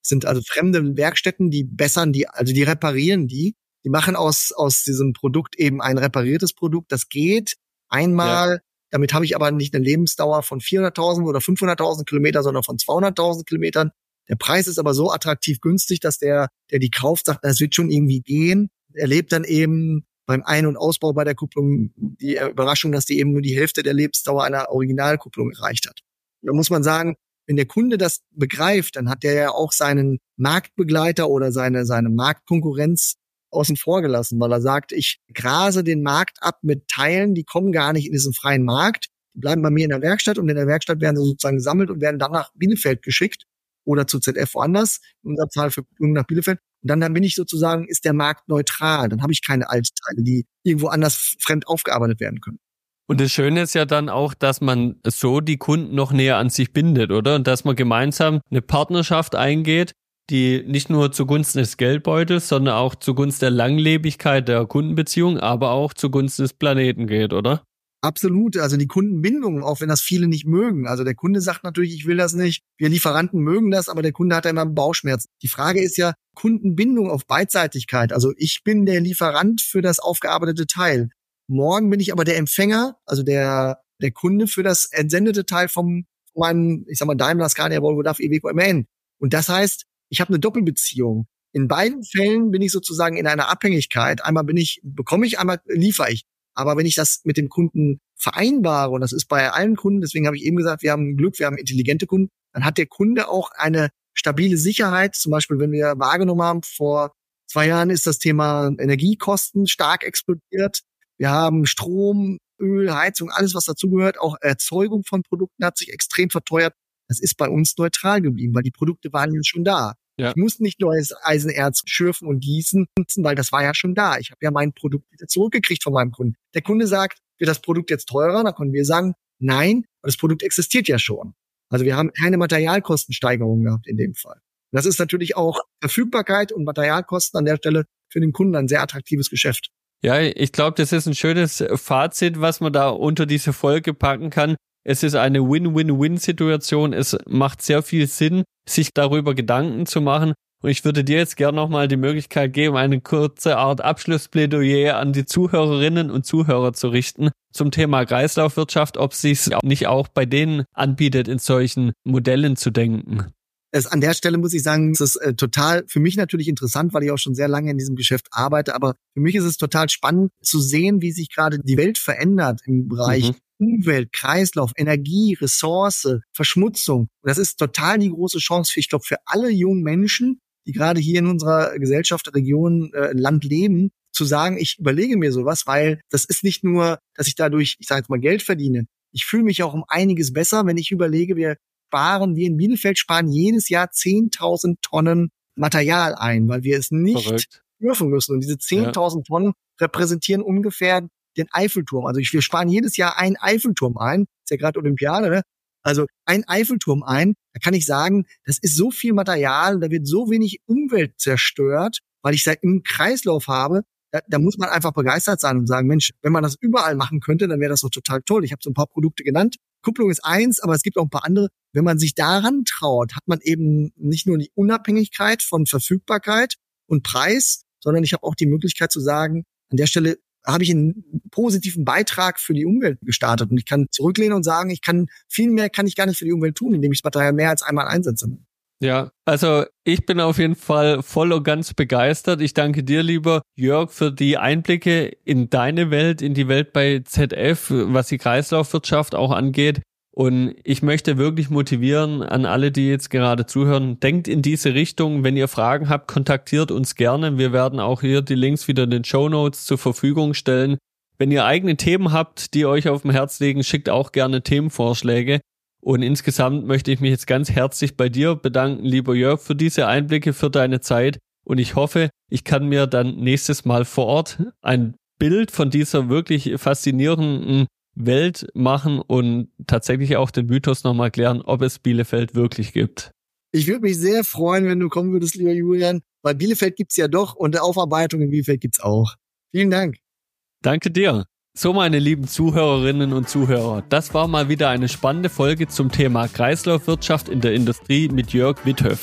Das sind also fremde Werkstätten, die bessern die, also die reparieren die. Die machen aus aus diesem Produkt eben ein repariertes Produkt. Das geht einmal. Ja. Damit habe ich aber nicht eine Lebensdauer von vierhunderttausend oder fünfhunderttausend Kilometer, sondern von zweihunderttausend Kilometern. Der Preis ist aber so attraktiv günstig, dass der, der die kauft, sagt, das wird schon irgendwie gehen. Er lebt dann eben beim Ein- und Ausbau bei der Kupplung die Überraschung, dass die eben nur die Hälfte der Lebensdauer einer Originalkupplung erreicht hat. Da muss man sagen, wenn der Kunde das begreift, dann hat der ja auch seinen Marktbegleiter oder seine, seine Marktkonkurrenz außen vor gelassen, weil er sagt, ich grase den Markt ab mit Teilen, die kommen gar nicht in diesen freien Markt, die bleiben bei mir in der Werkstatt und in der Werkstatt werden sie sozusagen gesammelt und werden dann nach Bielefeld geschickt oder zu Z F woanders, in unserer Zahl für Kupplung nach Bielefeld. Und dann, dann bin ich sozusagen, ist der Markt neutral, dann habe ich keine Altteile, die irgendwo anders fremd aufgearbeitet werden können. Und das Schöne ist ja dann auch, dass man so die Kunden noch näher an sich bindet, oder? Und dass man gemeinsam eine Partnerschaft eingeht, die nicht nur zugunsten des Geldbeutels, sondern auch zugunsten der Langlebigkeit der Kundenbeziehung, aber auch zugunsten des Planeten geht, oder? Absolut, also die Kundenbindung, auch wenn das viele nicht mögen. Also der Kunde sagt natürlich, ich will das nicht. Wir Lieferanten mögen das, aber der Kunde hat ja immer einen Bauchschmerz. Die Frage ist ja Kundenbindung auf Beidseitigkeit. Also ich bin der Lieferant für das aufgearbeitete Teil. Morgen bin ich aber der Empfänger, also der der Kunde für das entsendete Teil vom meinem, ich sag mal, Daimler, Scania, Volvo, D A F, Iveco, M A N. Und das heißt, ich habe eine Doppelbeziehung. In beiden Fällen bin ich sozusagen in einer Abhängigkeit. Einmal bin ich, bekomme ich, einmal liefere ich. Aber wenn ich das mit dem Kunden vereinbare, und das ist bei allen Kunden, deswegen habe ich eben gesagt, wir haben Glück, wir haben intelligente Kunden, dann hat der Kunde auch eine stabile Sicherheit. Zum Beispiel, wenn wir wahrgenommen haben, vor zwei Jahren ist das Thema Energiekosten stark explodiert. Wir haben Strom, Öl, Heizung, alles, was dazugehört. Auch Erzeugung von Produkten hat sich extrem verteuert. Das ist bei uns neutral geblieben, weil die Produkte waren ja schon da. Ja. Ich muss nicht neues Eisenerz schürfen und gießen, weil das war ja schon da. Ich habe ja mein Produkt wieder zurückgekriegt von meinem Kunden. Der Kunde sagt, wird das Produkt jetzt teurer? Dann können wir sagen, nein, das Produkt existiert ja schon. Also wir haben keine Materialkostensteigerung gehabt in dem Fall. Und das ist natürlich auch Verfügbarkeit und Materialkosten an der Stelle für den Kunden ein sehr attraktives Geschäft. Ja, ich glaube, das ist ein schönes Fazit, was man da unter diese Folge packen kann. Es ist eine Win-Win-Win-Situation. Es macht sehr viel Sinn, sich darüber Gedanken zu machen. Und ich würde dir jetzt gerne nochmal die Möglichkeit geben, eine kurze Art Abschlussplädoyer an die Zuhörerinnen und Zuhörer zu richten zum Thema Kreislaufwirtschaft, ob es sich nicht auch bei denen anbietet, in solchen Modellen zu denken. Es, an der Stelle muss ich sagen, es ist äh, total für mich natürlich interessant, weil ich auch schon sehr lange in diesem Geschäft arbeite. Aber für mich ist es total spannend zu sehen, wie sich gerade die Welt verändert im Bereich mhm. Umwelt, Kreislauf, Energie, Ressource, Verschmutzung. Und das ist total die große Chance für, ich glaube, für alle jungen Menschen, die gerade hier in unserer Gesellschaft, Region, äh, Land leben, zu sagen, ich überlege mir sowas, weil das ist nicht nur, dass ich dadurch, ich sage jetzt mal, Geld verdiene. Ich fühle mich auch um einiges besser, wenn ich überlege, wir sparen, wir in Bielefeld sparen jedes Jahr zehntausend Tonnen Material ein, weil wir es nicht dürfen müssen. Und diese zehntausend ja. Tonnen repräsentieren ungefähr den Eiffelturm. Also ich, wir sparen jedes Jahr einen Eiffelturm ein. Ist ja gerade Olympiade, ne? Also ein Eiffelturm ein. Da kann ich sagen, das ist so viel Material, da wird so wenig Umwelt zerstört, weil ich es im Kreislauf habe. Da, da muss man einfach begeistert sein und sagen, Mensch, wenn man das überall machen könnte, dann wäre das doch total toll. Ich habe so ein paar Produkte genannt. Kupplung ist eins, aber es gibt auch ein paar andere. Wenn man sich daran traut, hat man eben nicht nur die Unabhängigkeit von Verfügbarkeit und Preis, sondern ich habe auch die Möglichkeit zu sagen, an der Stelle habe ich einen positiven Beitrag für die Umwelt gestartet und ich kann zurücklehnen und sagen, ich kann viel mehr kann ich gar nicht für die Umwelt tun, indem ich das Material mehr als einmal einsetze. Ja, also ich bin auf jeden Fall voll und ganz begeistert. Ich danke dir, lieber Jörg, für die Einblicke in deine Welt, in die Welt bei Z F, was die Kreislaufwirtschaft auch angeht. Und ich möchte wirklich motivieren an alle, die jetzt gerade zuhören, denkt in diese Richtung. Wenn ihr Fragen habt, kontaktiert uns gerne. Wir werden auch hier die Links wieder in den Shownotes zur Verfügung stellen. Wenn ihr eigene Themen habt, die euch auf dem Herz liegen, schickt auch gerne Themenvorschläge. Und insgesamt möchte ich mich jetzt ganz herzlich bei dir bedanken, lieber Jörg, für diese Einblicke, für deine Zeit. Und ich hoffe, ich kann mir dann nächstes Mal vor Ort ein Bild von dieser wirklich faszinierenden Welt machen und tatsächlich auch den Mythos nochmal klären, ob es Bielefeld wirklich gibt. Ich würde mich sehr freuen, wenn du kommen würdest, lieber Julian, weil Bielefeld gibt's ja doch und der Aufarbeitung in Bielefeld gibt's auch. Vielen Dank. Danke dir. So, meine lieben Zuhörerinnen und Zuhörer, das war mal wieder eine spannende Folge zum Thema Kreislaufwirtschaft in der Industrie mit Jörg Withöft.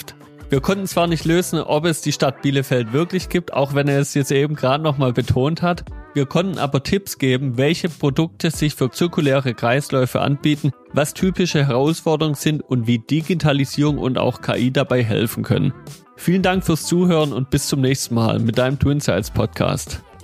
Wir konnten zwar nicht lösen, ob es die Stadt Bielefeld wirklich gibt, auch wenn er es jetzt eben gerade nochmal betont hat. Wir konnten aber Tipps geben, welche Produkte sich für zirkuläre Kreisläufe anbieten, was typische Herausforderungen sind und wie Digitalisierung und auch K I dabei helfen können. Vielen Dank fürs Zuhören und bis zum nächsten Mal mit deinem Twinsights Podcast.